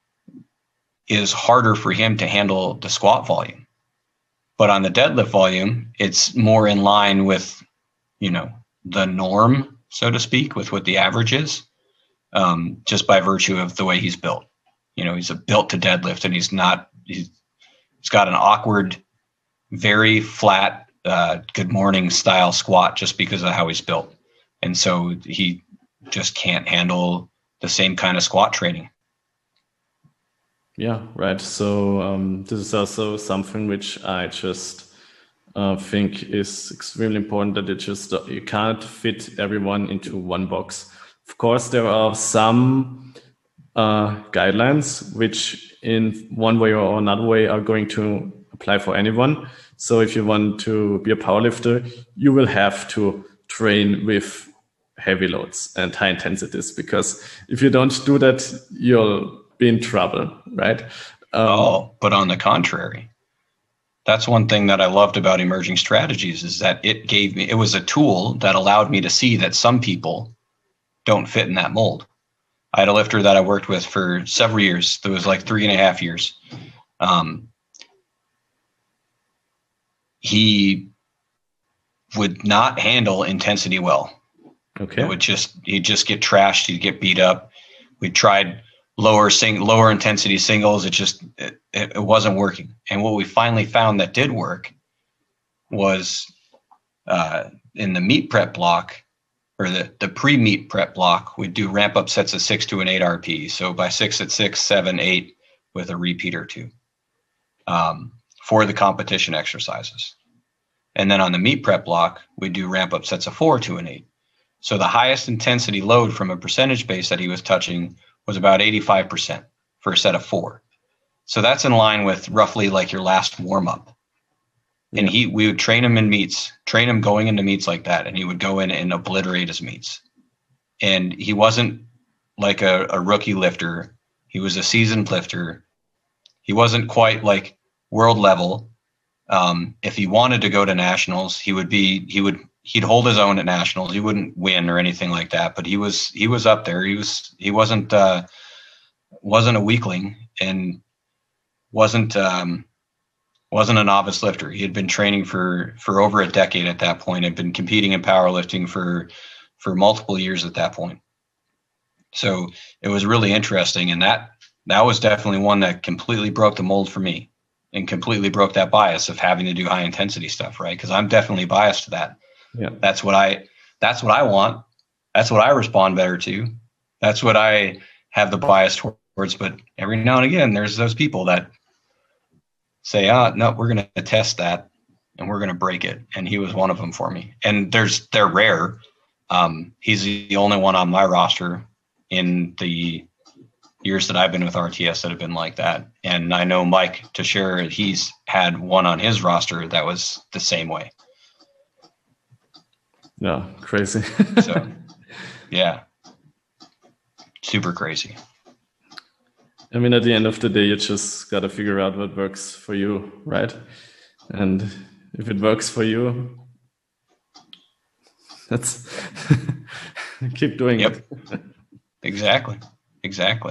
[SPEAKER 2] is harder for him to handle the squat volume. But on the deadlift volume, it's more in line with, you know, the norm, so to speak, with what the average is, um, just by virtue of the way he's built. You know, he's a built to deadlift, and he's not, he's, he's got an awkward, very flat, uh, good morning style squat just because of how he's built. And so he just can't handle the same kind of squat training.
[SPEAKER 1] Yeah, right. So um, this is also something which I just uh, think is extremely important, that it just, you can't fit everyone into one box. Of course, there are some uh, guidelines which in one way or another way are going to apply for anyone. So if you want to be a powerlifter, you will have to train with heavy loads and high intensities, because if you don't do that, you'll be in trouble, right? Um,
[SPEAKER 2] oh, but on the contrary, that's one thing that I loved about Emerging Strategies, is that it gave me, it was a tool that allowed me to see that some people don't fit in that mold. I had a lifter that I worked with for several years. That was like three and a half years. Um, he would not handle intensity well.
[SPEAKER 1] Okay.
[SPEAKER 2] It would just, he'd just get trashed. He'd get beat up. We tried lower sing, lower intensity singles. It just, it, it wasn't working. And what we finally found that did work was uh, in the meet prep block, or the, the pre-meet prep block, we'd do ramp up sets of six to an eight R P. So by six at six, seven, eight with a repeat or two um, for the competition exercises. And then on the meet prep block, we'd do ramp up sets of four to an eight. So the highest intensity load from a percentage base that he was touching was about eighty-five percent for a set of four. So that's in line with roughly like your last warm up. And yeah. he, we would train him in meets, train him going into meets like that. And he would go in and obliterate his meets. And he wasn't like a, a rookie lifter. He was a seasoned lifter. He wasn't quite like world level, Um, if he wanted to go to nationals, he would be, he would, he'd hold his own at nationals. He wouldn't win or anything like that, but he was, he was up there. He was, he wasn't, uh, wasn't a weakling and wasn't, um, wasn't a novice lifter. He had been training for, for over a decade at that point, had been competing in powerlifting for, for multiple years at that point. So it was really interesting. And that, that was definitely one that completely broke the mold for me and completely broke that bias of having to do high intensity stuff. Right. Cause I'm definitely biased to that.
[SPEAKER 1] Yeah.
[SPEAKER 2] That's what I, that's what I want. That's what I respond better to. That's what I have the bias towards. But every now and again, there's those people that say, ah, no, we're going to test that and we're going to break it. And he was one of them for me. And there's, they're rare. Um, he's the only one on my roster in the years that I've been with R T S that have been like that. And I know Mike Teixeira, he's had one on his roster that was the same way.
[SPEAKER 1] Yeah, crazy.
[SPEAKER 2] So, yeah, super crazy.
[SPEAKER 1] I mean, at the end of the day, you just got to figure out what works for you, right? And if it works for you, that's keep doing
[SPEAKER 2] yep.
[SPEAKER 1] it.
[SPEAKER 2] Exactly. Exactly.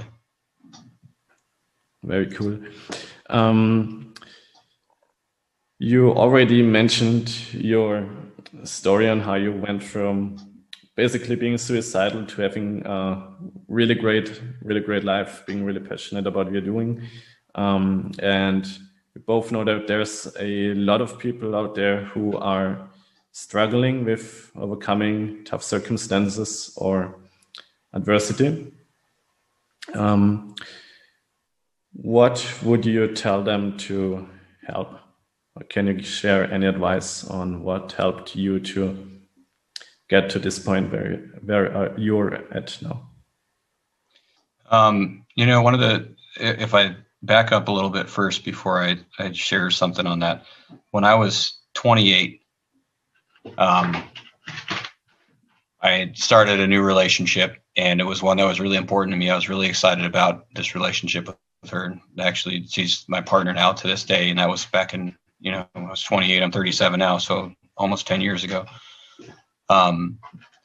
[SPEAKER 1] Very cool. Um, you already mentioned your story on how you went from basically being suicidal to having a really great, really great life, being really passionate about what you're doing. Um, and we both know that there's a lot of people out there who are struggling with overcoming tough circumstances or adversity. Um, what would you tell them to help? Or can you share any advice on what helped you to get to this point where, where uh, you're at now?
[SPEAKER 2] Um, you know, one of the, if I back up a little bit first before I, I share something on that, when I was twenty-eight, um, I started a new relationship, and it was one that was really important to me. I was really excited about this relationship with her. Actually, she's my partner now to this day, and that was back in, you know, I was twenty-eight, I'm thirty-seven now, so almost ten years ago. Um,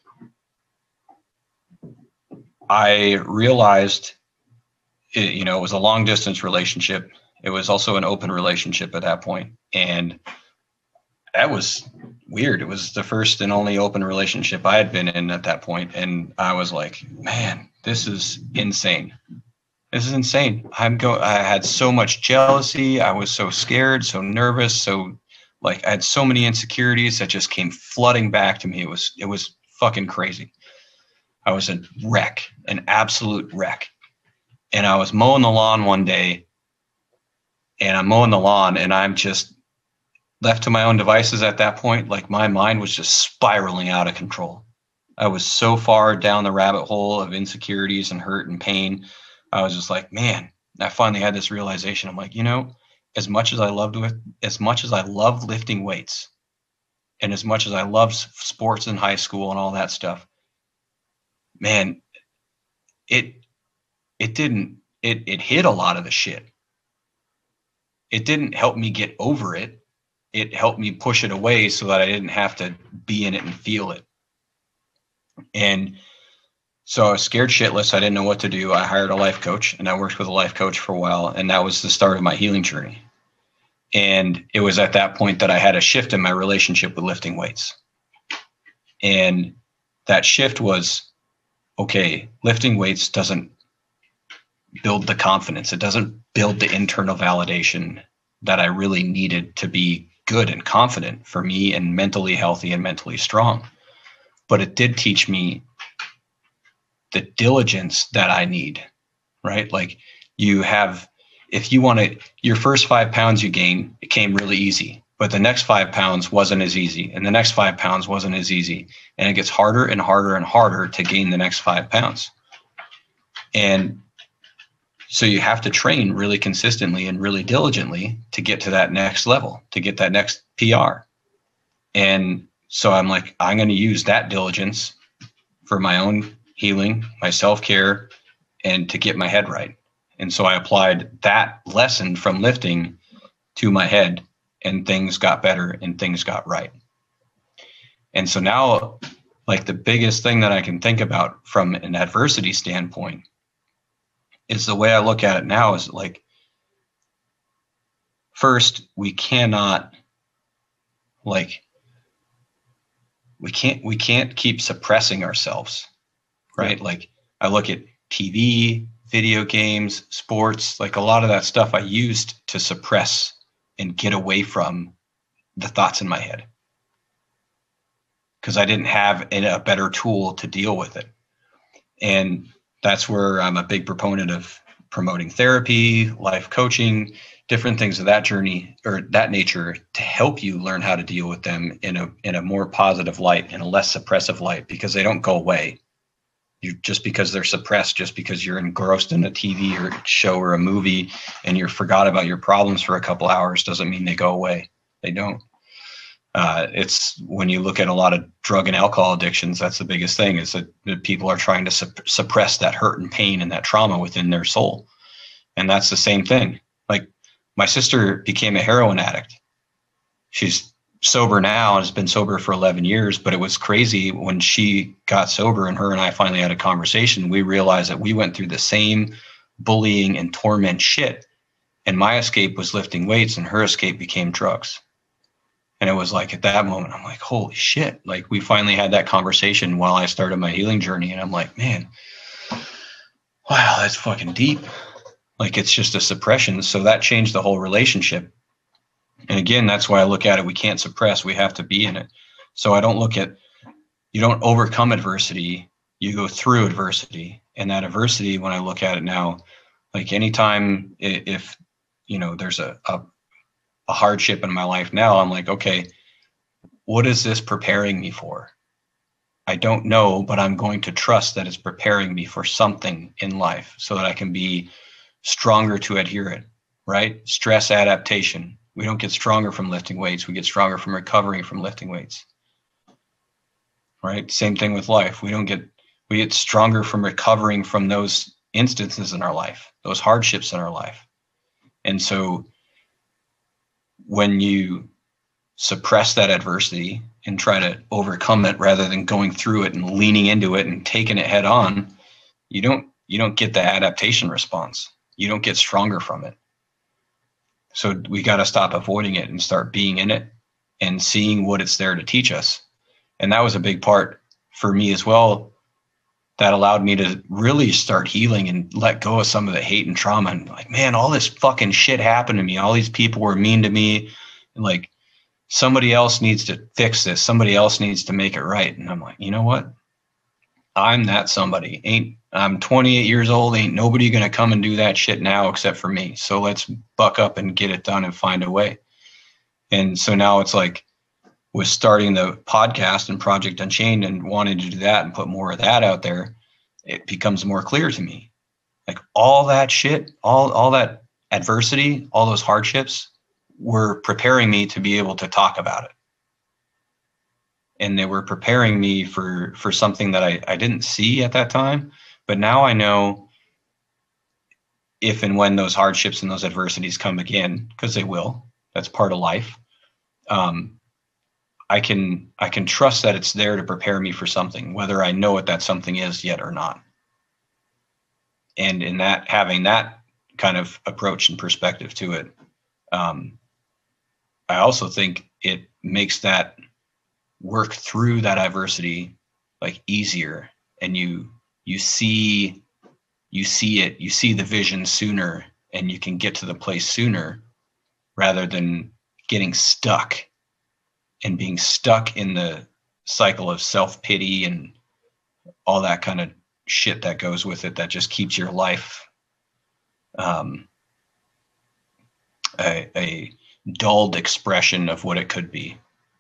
[SPEAKER 2] I realized, it, you know, it was a long distance relationship. It was also an open relationship at that point. And that was weird. It was the first and only open relationship I had been in at that point. And I was like, man, this is insane. This is insane. I'm go. I had so much jealousy. I was so scared, so nervous. So like I had so many insecurities that just came flooding back to me. It was, it was fucking crazy. I was a wreck, an absolute wreck. And I was mowing the lawn one day, and I'm mowing the lawn, and I'm just left to my own devices at that point. Like my mind was just spiraling out of control. I was so far down the rabbit hole of insecurities and hurt and pain. I was just like, man, I finally had this realization. I'm like, you know, as much as I loved with, as much as I loved lifting weights, and as much as I loved sports in high school and all that stuff, man, it, it didn't, it, it hid a lot of the shit. It didn't help me get over it. It helped me push it away so that I didn't have to be in it and feel it. And so I was scared shitless. I didn't know what to do. I hired a life coach, and I worked with a life coach for a while. And that was the start of my healing journey. And it was at that point that I had a shift in my relationship with lifting weights. And that shift was, okay, lifting weights doesn't build the confidence. It doesn't build the internal validation that I really needed to be good and confident for me and mentally healthy and mentally strong. But it did teach me the diligence that I need, right? Like you have, if you want to, your first five pounds you gain, it came really easy, but the next five pounds wasn't as easy. And the next five pounds wasn't as easy. And it gets harder and harder and harder to gain the next five pounds. And so you have to train really consistently and really diligently to get to that next level, to get that next P R. And so I'm like, I'm going to use that diligence for my own healing, my self-care, and to get my head right. And so I applied that lesson from lifting to my head, and things got better and things got right. And so now, like, the biggest thing that I can think about from an adversity standpoint is the way I look at it now is like, first, we cannot like we can't we can't keep suppressing ourselves, right? Yeah. Like, I look at T V, video games, sports, like a lot of that stuff I used to suppress and get away from the thoughts in my head because I didn't have a better tool to deal with it. And that's where I'm a big proponent of promoting therapy, life coaching, different things of that journey or that nature to help you learn how to deal with them in a in a more positive light, in a less suppressive light, because they don't go away. You just because they're suppressed, just because you're engrossed in a T V or show or a movie and you forgot about your problems for a couple hours doesn't mean they go away. They don't. Uh, it's when you look at a lot of drug and alcohol addictions, that's the biggest thing, is that, that people are trying to sup- suppress that hurt and pain and that trauma within their soul. And that's the same thing. Like, my sister became a heroin addict. She's sober now and has been sober for eleven years, but it was crazy when she got sober and her and I finally had a conversation. We realized that we went through the same bullying and torment shit. And my escape was lifting weights and her escape became drugs. And it was like, at that moment, I'm like, holy shit. Like, we finally had that conversation while I started my healing journey. And I'm like, man, wow, that's fucking deep. Like, it's just a suppression. So that changed the whole relationship. And again, that's why I look at it. We can't suppress. We have to be in it. So I don't look at, you don't overcome adversity. You go through adversity. And that adversity, when I look at it now, like, anytime if, you know, there's a, a a hardship in my life now, I'm like, okay, what is this preparing me for? I don't know, but I'm going to trust that it's preparing me for something in life so that I can be stronger to adhere it, right? Stress adaptation. We don't get stronger from lifting weights. We get stronger from recovering from lifting weights, right? Same thing with life. We don't get, we get stronger from recovering from those instances in our life, those hardships in our life. And so when you suppress that adversity and try to overcome it rather than going through it and leaning into it and taking it head on, you don't you don't get the adaptation response. You don't get stronger from it. So we got to stop avoiding it and start being in it and seeing what it's there to teach us. And that was a big part for me as well, that allowed me to really start healing and let go of some of the hate and trauma. And like, man, all this fucking shit happened to me. All these people were mean to me. And like, somebody else needs to fix this. Somebody else needs to make it right. And I'm like, you know what? I'm that somebody. Ain't I'm twenty-eight years old. Ain't nobody going to come and do that shit now except for me. So let's buck up and get it done and find a way. And so now it's like, with starting the podcast and Project Unchained and wanting to do that and put more of that out there, it becomes more clear to me. Like, all that shit, all, all that adversity, all those hardships were preparing me to be able to talk about it. And they were preparing me for, for something that I, I didn't see at that time. But now I know if and when those hardships and those adversities come again, because they will, that's part of life. Um, I can I can trust that it's there to prepare me for something, whether I know what that something is yet or not. And in that, having that kind of approach and perspective to it, um, I also think it makes that work through that adversity like easier, and you you see you see it, you see the vision sooner, and you can get to the place sooner rather than getting stuck. And being stuck in the cycle of self-pity and all that kind of shit that goes with it, that just keeps your life um, a, a dulled expression of what it could be.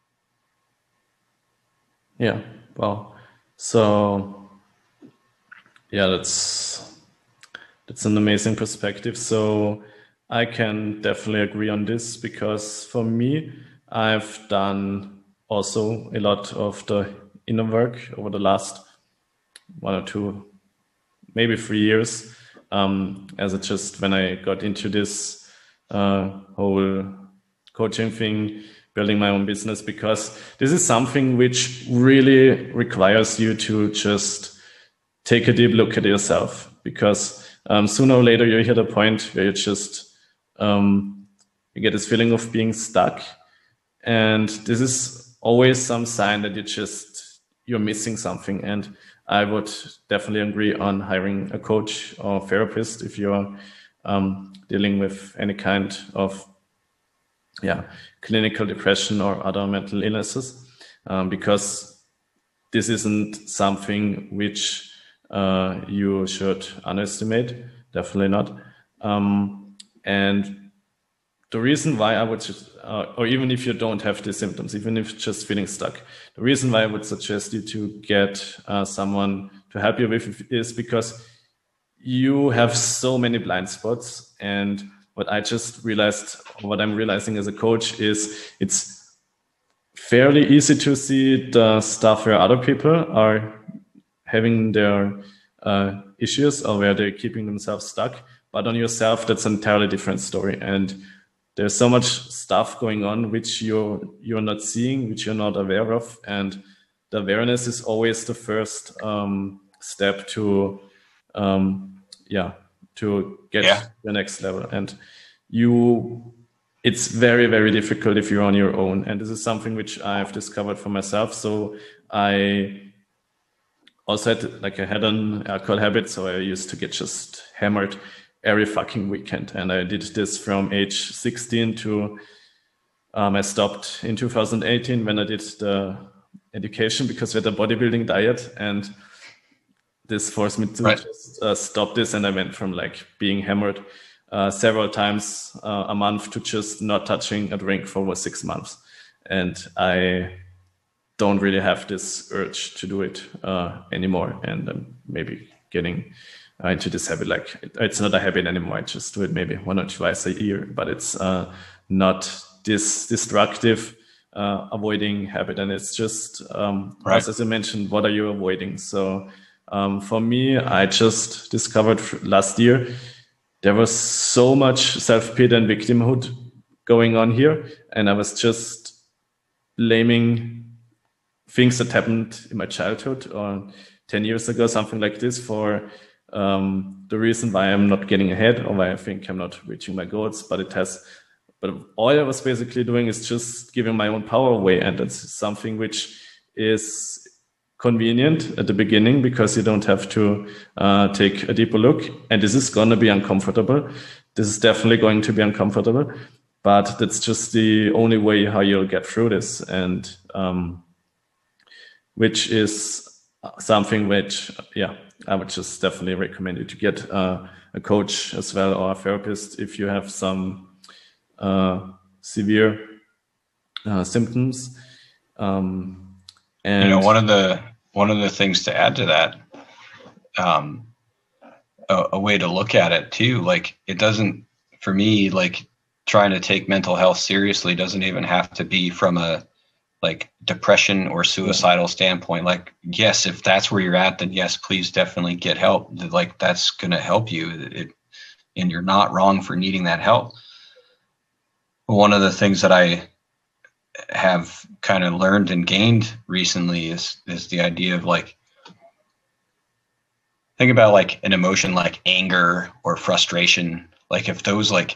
[SPEAKER 1] Yeah, well, so yeah, that's that's an amazing perspective. So I can definitely agree on this, because for me, I've done also a lot of the inner work over the last one or two, maybe three years. Um, as it just when I got into this uh, whole coaching thing, building my own business, because this is something which really requires you to just take a deep look at yourself, because um, sooner or later you hit a point where you just um, you get this feeling of being stuck, and this is always some sign that you just you're missing something. And I would definitely agree on hiring a coach or therapist if you're um, dealing with any kind of yeah clinical depression or other mental illnesses, um, because this isn't something which uh, you should underestimate. Definitely not. Um, and the reason why I would just, uh, or even if you don't have the symptoms, even if you're just feeling stuck, the reason why I would suggest you to get uh, someone to help you with is because you have so many blind spots. And what I just realized, what I'm realizing as a coach, is it's fairly easy to see the stuff where other people are having their uh, issues or where they're keeping themselves stuck. But on yourself, that's an entirely different story. And there's so much stuff going on which you're you're not seeing, which you're not aware of, and the awareness is always the first um, step to, um, yeah, to get
[SPEAKER 2] yeah.
[SPEAKER 1] to the next level. And you, it's very very difficult if you're on your own. And this is something which I've discovered for myself. So I also had like I had an alcohol habit, so I used to get just hammered every fucking weekend. And I did this from age sixteen to, um, I stopped in two thousand eighteen when I did the education, because we had a bodybuilding diet, and this forced me to
[SPEAKER 2] right.
[SPEAKER 1] just uh, stop this. And I went from like being hammered uh, several times uh, a month to just not touching a drink for over six months. And I don't really have this urge to do it uh, anymore. And I'm maybe getting Uh, into this habit. Like it, it's not a habit anymore. I just do it maybe one or twice a year, but it's uh, not this destructive uh, avoiding habit. And it's just, um,
[SPEAKER 2] right.
[SPEAKER 1] as you mentioned, what are you avoiding? So um, for me, I just discovered last year, there was so much self-pity and victimhood going on here. And I was just blaming things that happened in my childhood or ten years ago, something like this, for Um, the reason why I'm not getting ahead, or why I think I'm not reaching my goals. But it has, but all I was basically doing is just giving my own power away. And that's something which is convenient at the beginning, because you don't have to uh, take a deeper look. And this is going to be uncomfortable. This is definitely going to be uncomfortable, but that's just the only way how you'll get through this. And um, which is something which, yeah, I would just definitely recommend you to get uh, a coach as well, or a therapist, if you have some uh, severe uh, symptoms. Um, and
[SPEAKER 2] you know, one of the one of the things to add to that, um, a, a way to look at it too, like it doesn't, for me, like trying to take mental health seriously doesn't even have to be from a like depression or suicidal standpoint. Like, yes, if that's where you're at, then yes, please definitely get help. Like that's going to help you. It, and you're not wrong for needing that help. One of the things that I have kind of learned and gained recently is, is the idea of like, think about like an emotion like anger or frustration. Like if those like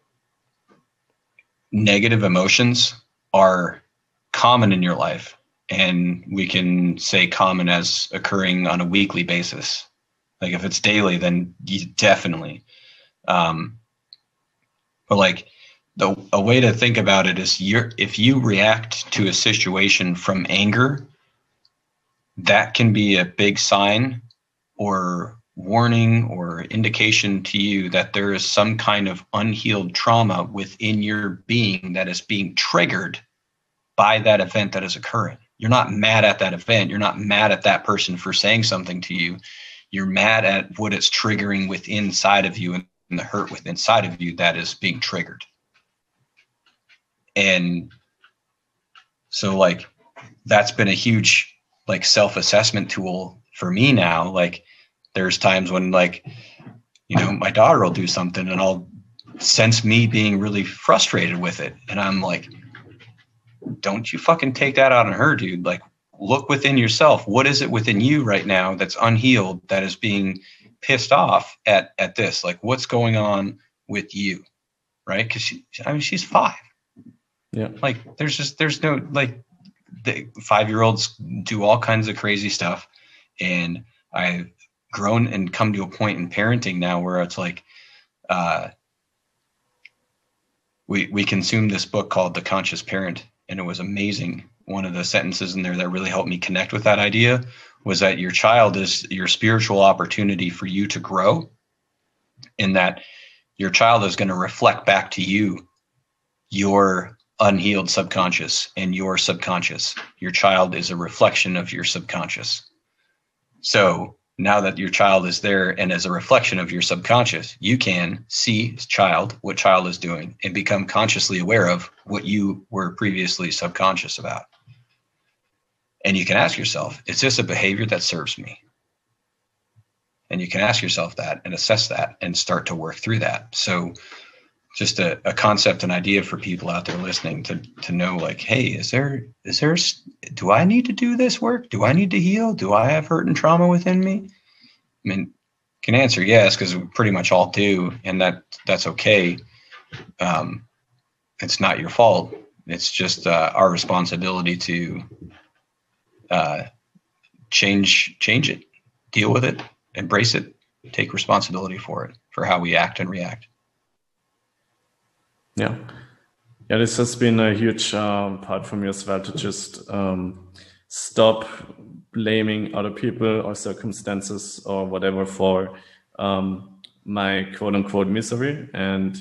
[SPEAKER 2] negative emotions are common in your life, and we can say common as occurring on a weekly basis. Like if it's daily, then you definitely. Um, but like the a way to think about it is, you're if you react to a situation from anger, that can be a big sign or warning or indication to you that there is some kind of unhealed trauma within your being that is being triggered by that event that is occurring. You're not mad at that event. You're not mad at that person for saying something to you. You're mad at what it's triggering within inside of you, and the hurt within inside of you that is being triggered. And so like, that's been a huge like self-assessment tool for me now. Like there's times when like, you know, my daughter will do something and I'll sense me being really frustrated with it. And I'm like, don't you fucking take that out on her, dude. Like, look within yourself. What is it within you right now that's unhealed, that is being pissed off at, at this? Like, what's going on with you? Right. Because she, I mean, she's five.
[SPEAKER 1] Yeah.
[SPEAKER 2] Like, there's just, there's no, like, the five-year-olds do all kinds of crazy stuff. And I've grown and come to a point in parenting now where it's like, uh, we, we consumed this book called The Conscious Parent, and it was amazing. One of the sentences in there that really helped me connect with that idea was that your child is your spiritual opportunity for you to grow, in that your child is going to reflect back to you your unhealed subconscious and your subconscious. Your child is a reflection of your subconscious. So now that your child is there and as a reflection of your subconscious, you can see child, what child is doing, and become consciously aware of what you were previously subconscious about. And you can ask yourself, is this a behavior that serves me? And you can ask yourself that and assess that and start to work through that. So just a, a concept, an idea for people out there listening to, to know, like, hey, is there, is there, do I need to do this work? Do I need to heal? Do I have hurt and trauma within me? I mean, can answer yes, because we pretty much all do. And that that's okay. Um, it's not your fault. It's just uh, our responsibility to uh, change, change it, deal with it, embrace it, take responsibility for it, for how we act and react.
[SPEAKER 1] Yeah. Yeah, this has been a huge um, part for me as well, to just um, stop blaming other people or circumstances or whatever for um, my quote unquote misery, and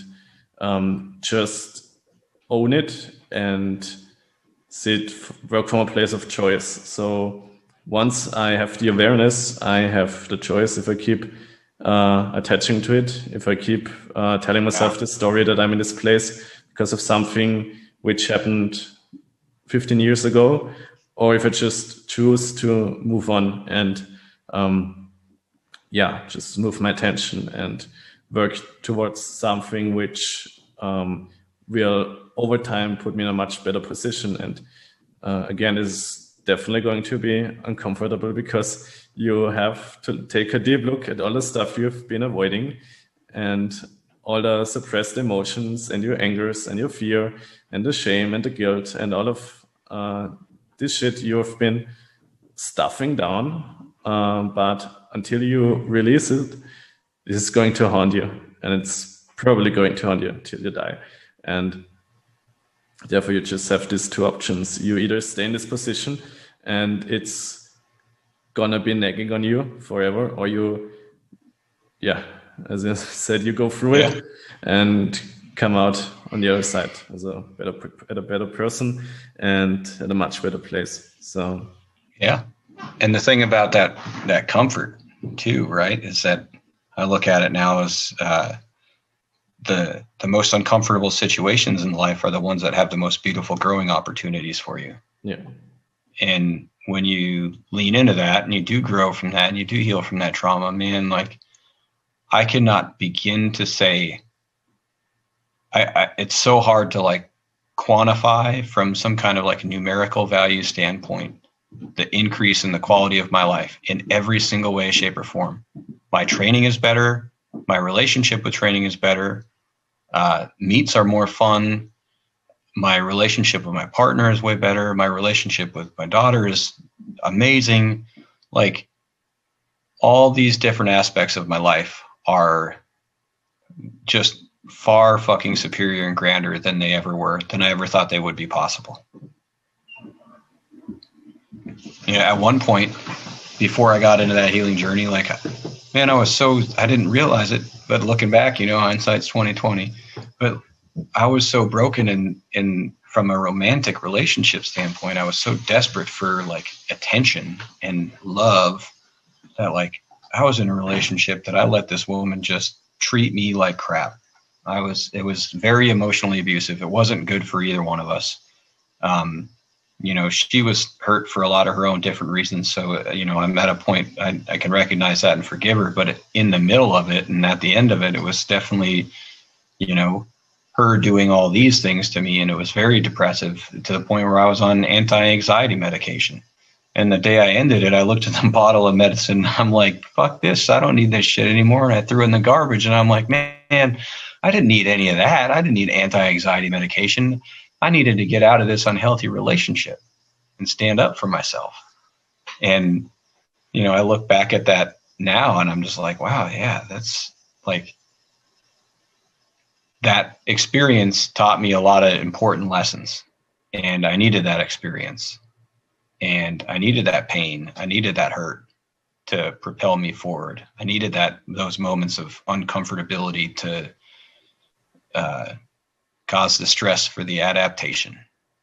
[SPEAKER 1] um, just own it and sit, work from a place of choice. So once I have the awareness, I have the choice. If I keep uh, attaching to it, if I keep uh, telling myself yeah. the story that I'm in this place because of something which happened fifteen years ago, or if I just choose to move on and, um, yeah, just move my attention and work towards something which um, will over time put me in a much better position. And uh, again, is definitely going to be uncomfortable, because you have to take a deep look at all the stuff you've been avoiding and all the suppressed emotions and your angers and your fear and the shame and the guilt and all of uh, this shit you've been stuffing down. Um, but until you release it, this is going to haunt you, and it's probably going to haunt you until you die. And therefore, you just have these two options. You either stay in this position and it's gonna be nagging on you forever, or you, yeah, as I said, you go through yeah. it and come out on the other side as a better, a better person and at a much better place. So,
[SPEAKER 2] yeah. And the thing about that, that comfort too, right, is that I look at it now as uh, the, the most uncomfortable situations in life are the ones that have the most beautiful growing opportunities for you.
[SPEAKER 1] Yeah.
[SPEAKER 2] And when you lean into that and you do grow from that and you do heal from that trauma, man, like, I cannot begin to say, I, I it's so hard to like quantify from some kind of like numerical value standpoint, the increase in the quality of my life in every single way, shape, or form. My training is better. My relationship with training is better. Uh, meets are more fun. My relationship with my partner is way better. My relationship with my daughter is amazing. Like, all these different aspects of my life are just far fucking superior and grander than they ever were, than I ever thought they would be possible. You know, at one point, before I got into that healing journey, like, man, I was so, I didn't realize it, but looking back, you know, hindsight's twenty twenty, but I was so broken in, in, from a romantic relationship standpoint, I was so desperate for like attention and love that like I was in a relationship that I let this woman just treat me like crap. I was, it was very emotionally abusive. It wasn't good for either one of us. Um, you know, she was hurt for a lot of her own different reasons. So, you know, I'm at a point I, I can recognize that and forgive her, but in the middle of it and at the end of it, it was definitely you know, her doing all these things to me. And it was very depressive to the point where I was on anti-anxiety medication. And the day I ended it, I looked at the bottle of medicine. I'm like, fuck this. I don't need this shit anymore. And I threw it in the garbage. And I'm like, man, I didn't need any of that. I didn't need anti-anxiety medication. I needed to get out of this unhealthy relationship and stand up for myself. And, you know, I look back at that now and I'm just like, wow, yeah, that's like, that experience taught me a lot of important lessons. And I needed that experience. And I needed that pain. I needed that hurt to propel me forward. I needed that, those moments of uncomfortability to uh, cause the stress for the adaptation.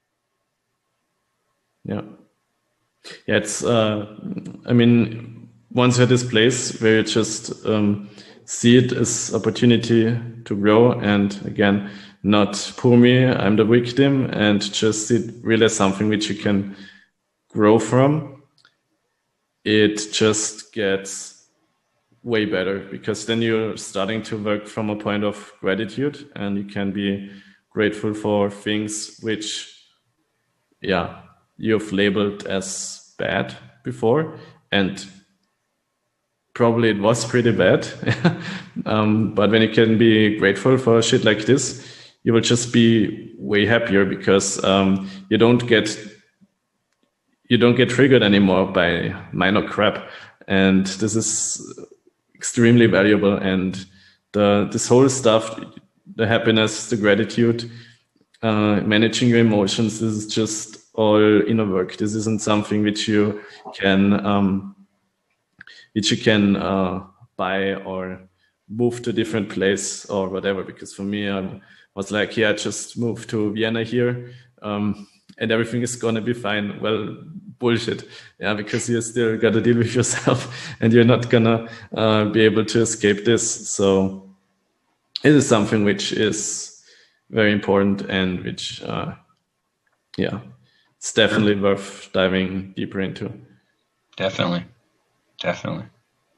[SPEAKER 1] Yeah. Yeah, it's, uh, I mean, once you're at this place where you just um, see it as opportunity to grow, and again, not poor me, I'm the victim, and just see it really as something which you can grow from, it just gets way better, because then you're starting to work from a point of gratitude, and you can be grateful for things which, yeah, you've labeled as bad before, and probably it was pretty bad. um, but when you can be grateful for shit like this, you will just be way happier, because um, you don't get you don't get triggered anymore by minor crap. And this is extremely valuable. And the this whole stuff, the happiness, the gratitude, uh, managing your emotions, this is just all inner work. This isn't something which you can um, which you can uh, buy or move to a different place or whatever. Because for me, I was like, yeah, just move to Vienna here. Um, and everything is gonna be fine. Well, bullshit. Yeah, because you still gotta deal with yourself, and you're not gonna uh, be able to escape this. So it is something which is very important, and which, uh, yeah, it's definitely worth diving deeper into.
[SPEAKER 2] Definitely, definitely.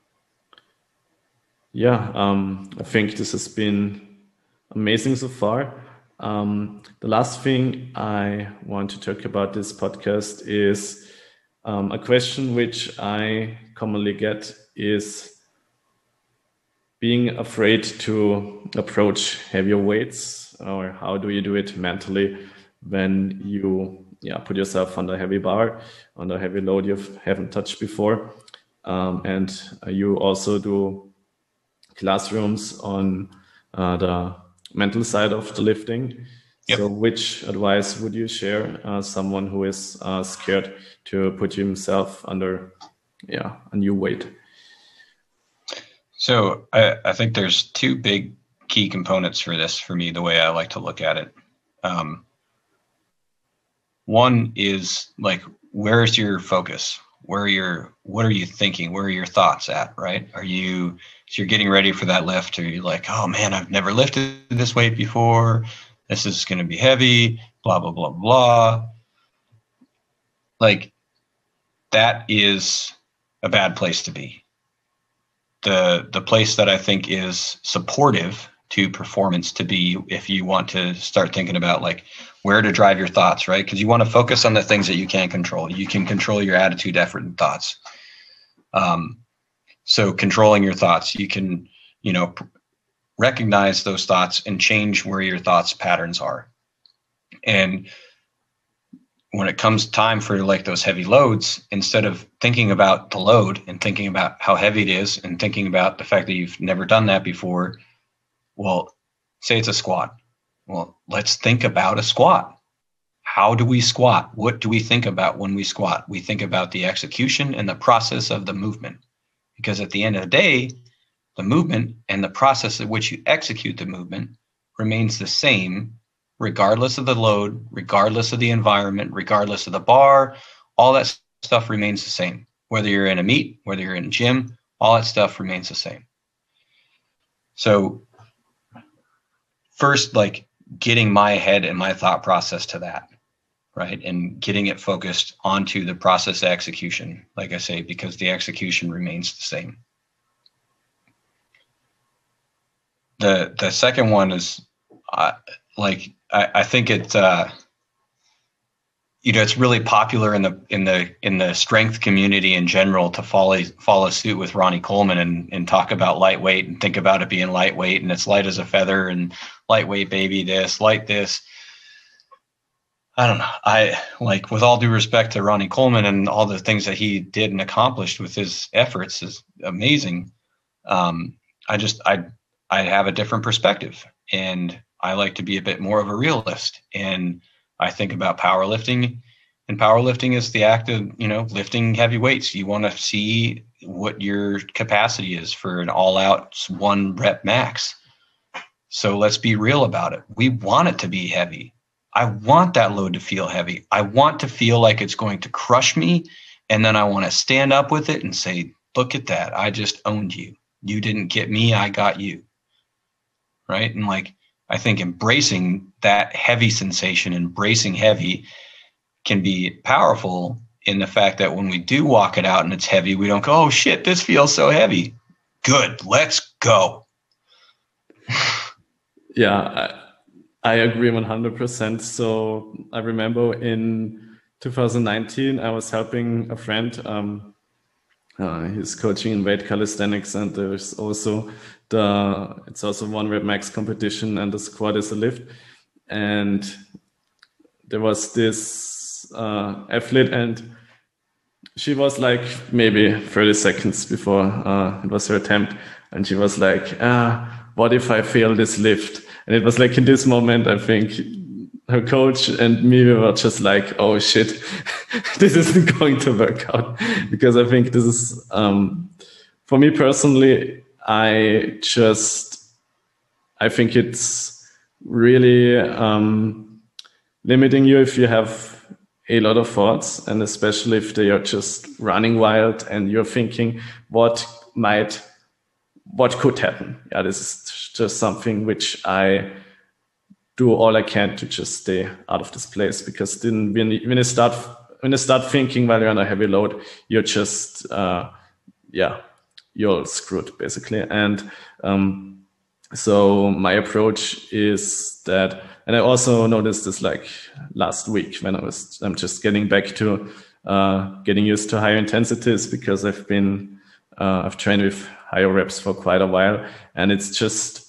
[SPEAKER 1] Yeah, um, I think this has been amazing so far. Um, the last thing I want to talk about this podcast is um, a question which I commonly get is being afraid to approach heavier weights, or how do you do it mentally when you yeah put yourself on a heavy bar, on a heavy load you haven't touched before, um, and you also do classrooms on uh, the mental side of the lifting. Yep. So which advice would you share uh, someone who is uh, scared to put himself under yeah a new weight?
[SPEAKER 2] So I, I think there's two big key components for this, for me, the way I like to look at it. Um, one is like, where's your focus? Where are your, what are you thinking? Where are your thoughts at, right? Are you, if you're getting ready for that lift, or you're like, oh man, I've never lifted this weight before. This is going to be heavy, blah, blah, blah, blah. Like, that is a bad place to be. The, the place that I think is supportive to performance to be, if you want to start thinking about like where to drive your thoughts, right? Because you want to focus on the things that you can control. You can control your attitude, effort, and thoughts. Um, so controlling your thoughts, you can, you know, recognize those thoughts and change where your thoughts patterns are. And when it comes time for like those heavy loads, instead of thinking about the load and thinking about how heavy it is and thinking about the fact that you've never done that before, well, say it's a squat. Well, let's think about a squat. How do we squat? What do we think about when we squat? We think about the execution and the process of the movement. Because at the end of the day, the movement and the process at which you execute the movement remains the same, regardless of the load, regardless of the environment, regardless of the bar. All that stuff remains the same. Whether you're in a meet, whether you're in a gym, all that stuff remains the same. So first, like getting my head and my thought process to that, right? And getting it focused onto the process of execution, like I say, because the execution remains the same. the the second one is uh, like I, I think it uh, you know it's really popular in the in the in the strength community in general to follow follow suit with Ronnie Coleman and and talk about lightweight and think about it being lightweight and it's light as a feather and lightweight baby this light this. I don't know. I like, with all due respect to Ronnie Coleman and all the things that he did and accomplished with his efforts is amazing. Um, I just, I, I have a different perspective, and I like to be a bit more of a realist. And I think about powerlifting, and powerlifting is the act of, you know, lifting heavy weights. You want to see what your capacity is for an all-out one rep max. So let's be real about it. We want it to be heavy. I want that load to feel heavy. I want to feel like it's going to crush me. And then I want to stand up with it and say, look at that. I just owned you. You didn't get me. I got you. Right. And like, I think embracing that heavy sensation, embracing heavy can be powerful in the fact that when we do walk it out and it's heavy, we don't go, oh shit, this feels so heavy. Good. Let's go.
[SPEAKER 1] Yeah. I- I agree one hundred percent. So I remember in two thousand nineteen, I was helping a friend. Um, uh, he's coaching in weight calisthenics, and there's also the, it's also one rep max competition, and the squat is a lift. And there was this uh, athlete, and she was like maybe thirty seconds before uh, it was her attempt. And she was like, ah, what if I fail this lift? And it was like in this moment, I think her coach and me, we were just like, oh shit, this isn't going to work out. Because I think this is, um, for me personally, I just, I think it's really um, limiting you if you have a lot of thoughts, and especially if they are just running wild and you're thinking what might what could happen. Yeah, this is just something which I do all I can to just stay out of this place, because then when you, when you start when you start thinking while you're on a heavy load, you're just uh, yeah, you're screwed basically. And um, so my approach is that, and I also noticed this like last week when I was I'm just getting back to uh, getting used to higher intensities, because I've been uh, I've trained with higher reps for quite a while, and it's just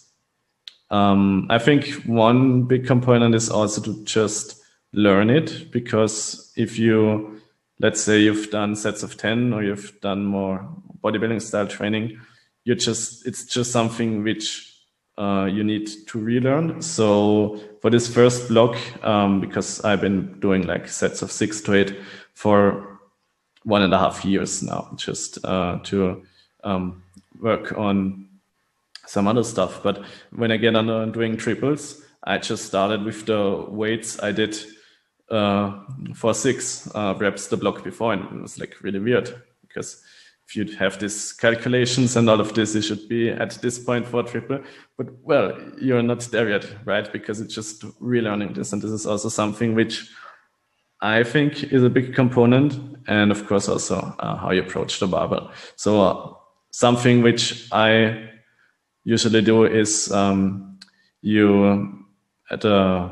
[SPEAKER 1] um, I think one big component is also to just learn it, because if you, let's say you've done sets of ten or you've done more bodybuilding style training, you're just it's just something which uh, you need to relearn. So for this first block, um, because I've been doing like sets of six to eight for one and a half years now, just uh, to um, work on some other stuff. But when I get on uh, doing triples, I just started with the weights I did uh, for six uh, reps the block before, and it was like really weird, because if you have these calculations and all of this, you should be at this point for triple, but well, you're not there yet, right? Because it's just relearning this, and this is also something which I think is a big component, and of course also uh, how you approach the barbell. So uh, something which I usually do is um, you at a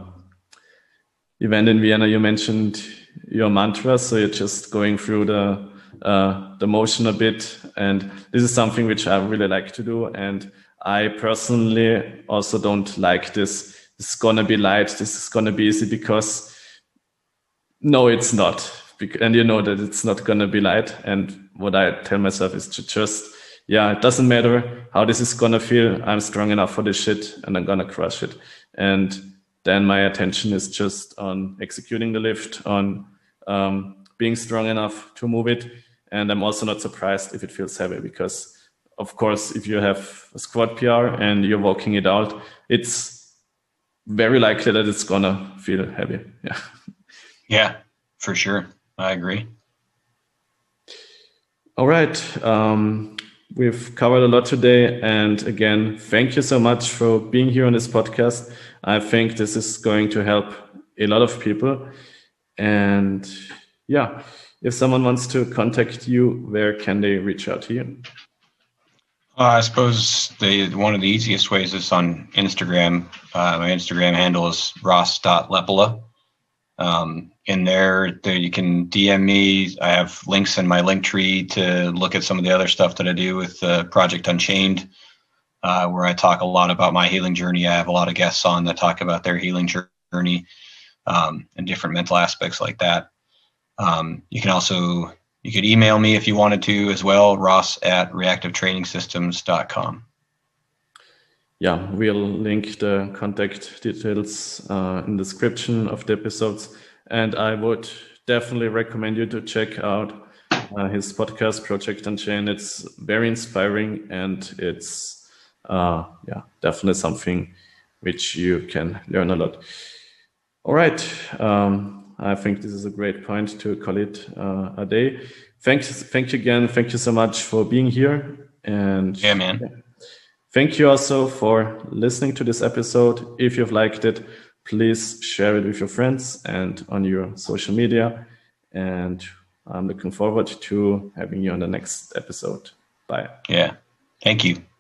[SPEAKER 1] event in Vienna, you mentioned your mantra, so you're just going through the uh, the motion a bit, and this is something which I really like to do. And I personally also don't like this. This is gonna be light. This is gonna be easy, because no, it's not, and you know that it's not gonna be light. And what I tell myself is to just, yeah, it doesn't matter how this is gonna feel. I'm strong enough for this shit, and I'm gonna crush it. And then my attention is just on executing the lift, on um, being strong enough to move it. And I'm also not surprised if it feels heavy, because of course, if you have a squat P R and you're walking it out, it's very likely that it's gonna feel heavy. Yeah.
[SPEAKER 2] Yeah, for sure. I agree.
[SPEAKER 1] All right. Um, we've covered a lot today. And again, thank you so much for being here on this podcast. I think this is going to help a lot of people. And yeah, if someone wants to contact you, where can they reach out to you?
[SPEAKER 2] Uh, I suppose the one of the easiest ways is on Instagram. Uh, my Instagram handle is ross.lepola. Um, in there, there, you can D M me. I have links in my link tree to look at some of the other stuff that I do with uh, Project Unchained, uh, where I talk a lot about my healing journey. I have a lot of guests on that talk about their healing journey um, and different mental aspects like that. Um, you can also You could email me if you wanted to as well, ross at reactive training systems dot com.
[SPEAKER 1] Yeah, we'll link the contact details uh, in the description of the episodes. And I would definitely recommend you to check out uh, his podcast, Project Unchained. It's very inspiring, and it's uh, yeah, definitely something which you can learn a lot. All right. Um, I think this is a great point to call it uh, a day. Thanks, thank you again. Thank you so much for being here. And
[SPEAKER 2] yeah, man.
[SPEAKER 1] Yeah. Thank you also for listening to this episode. If you've liked it, please share it with your friends and on your social media. And I'm looking forward to having you on the next episode. Bye.
[SPEAKER 2] Yeah. Thank you.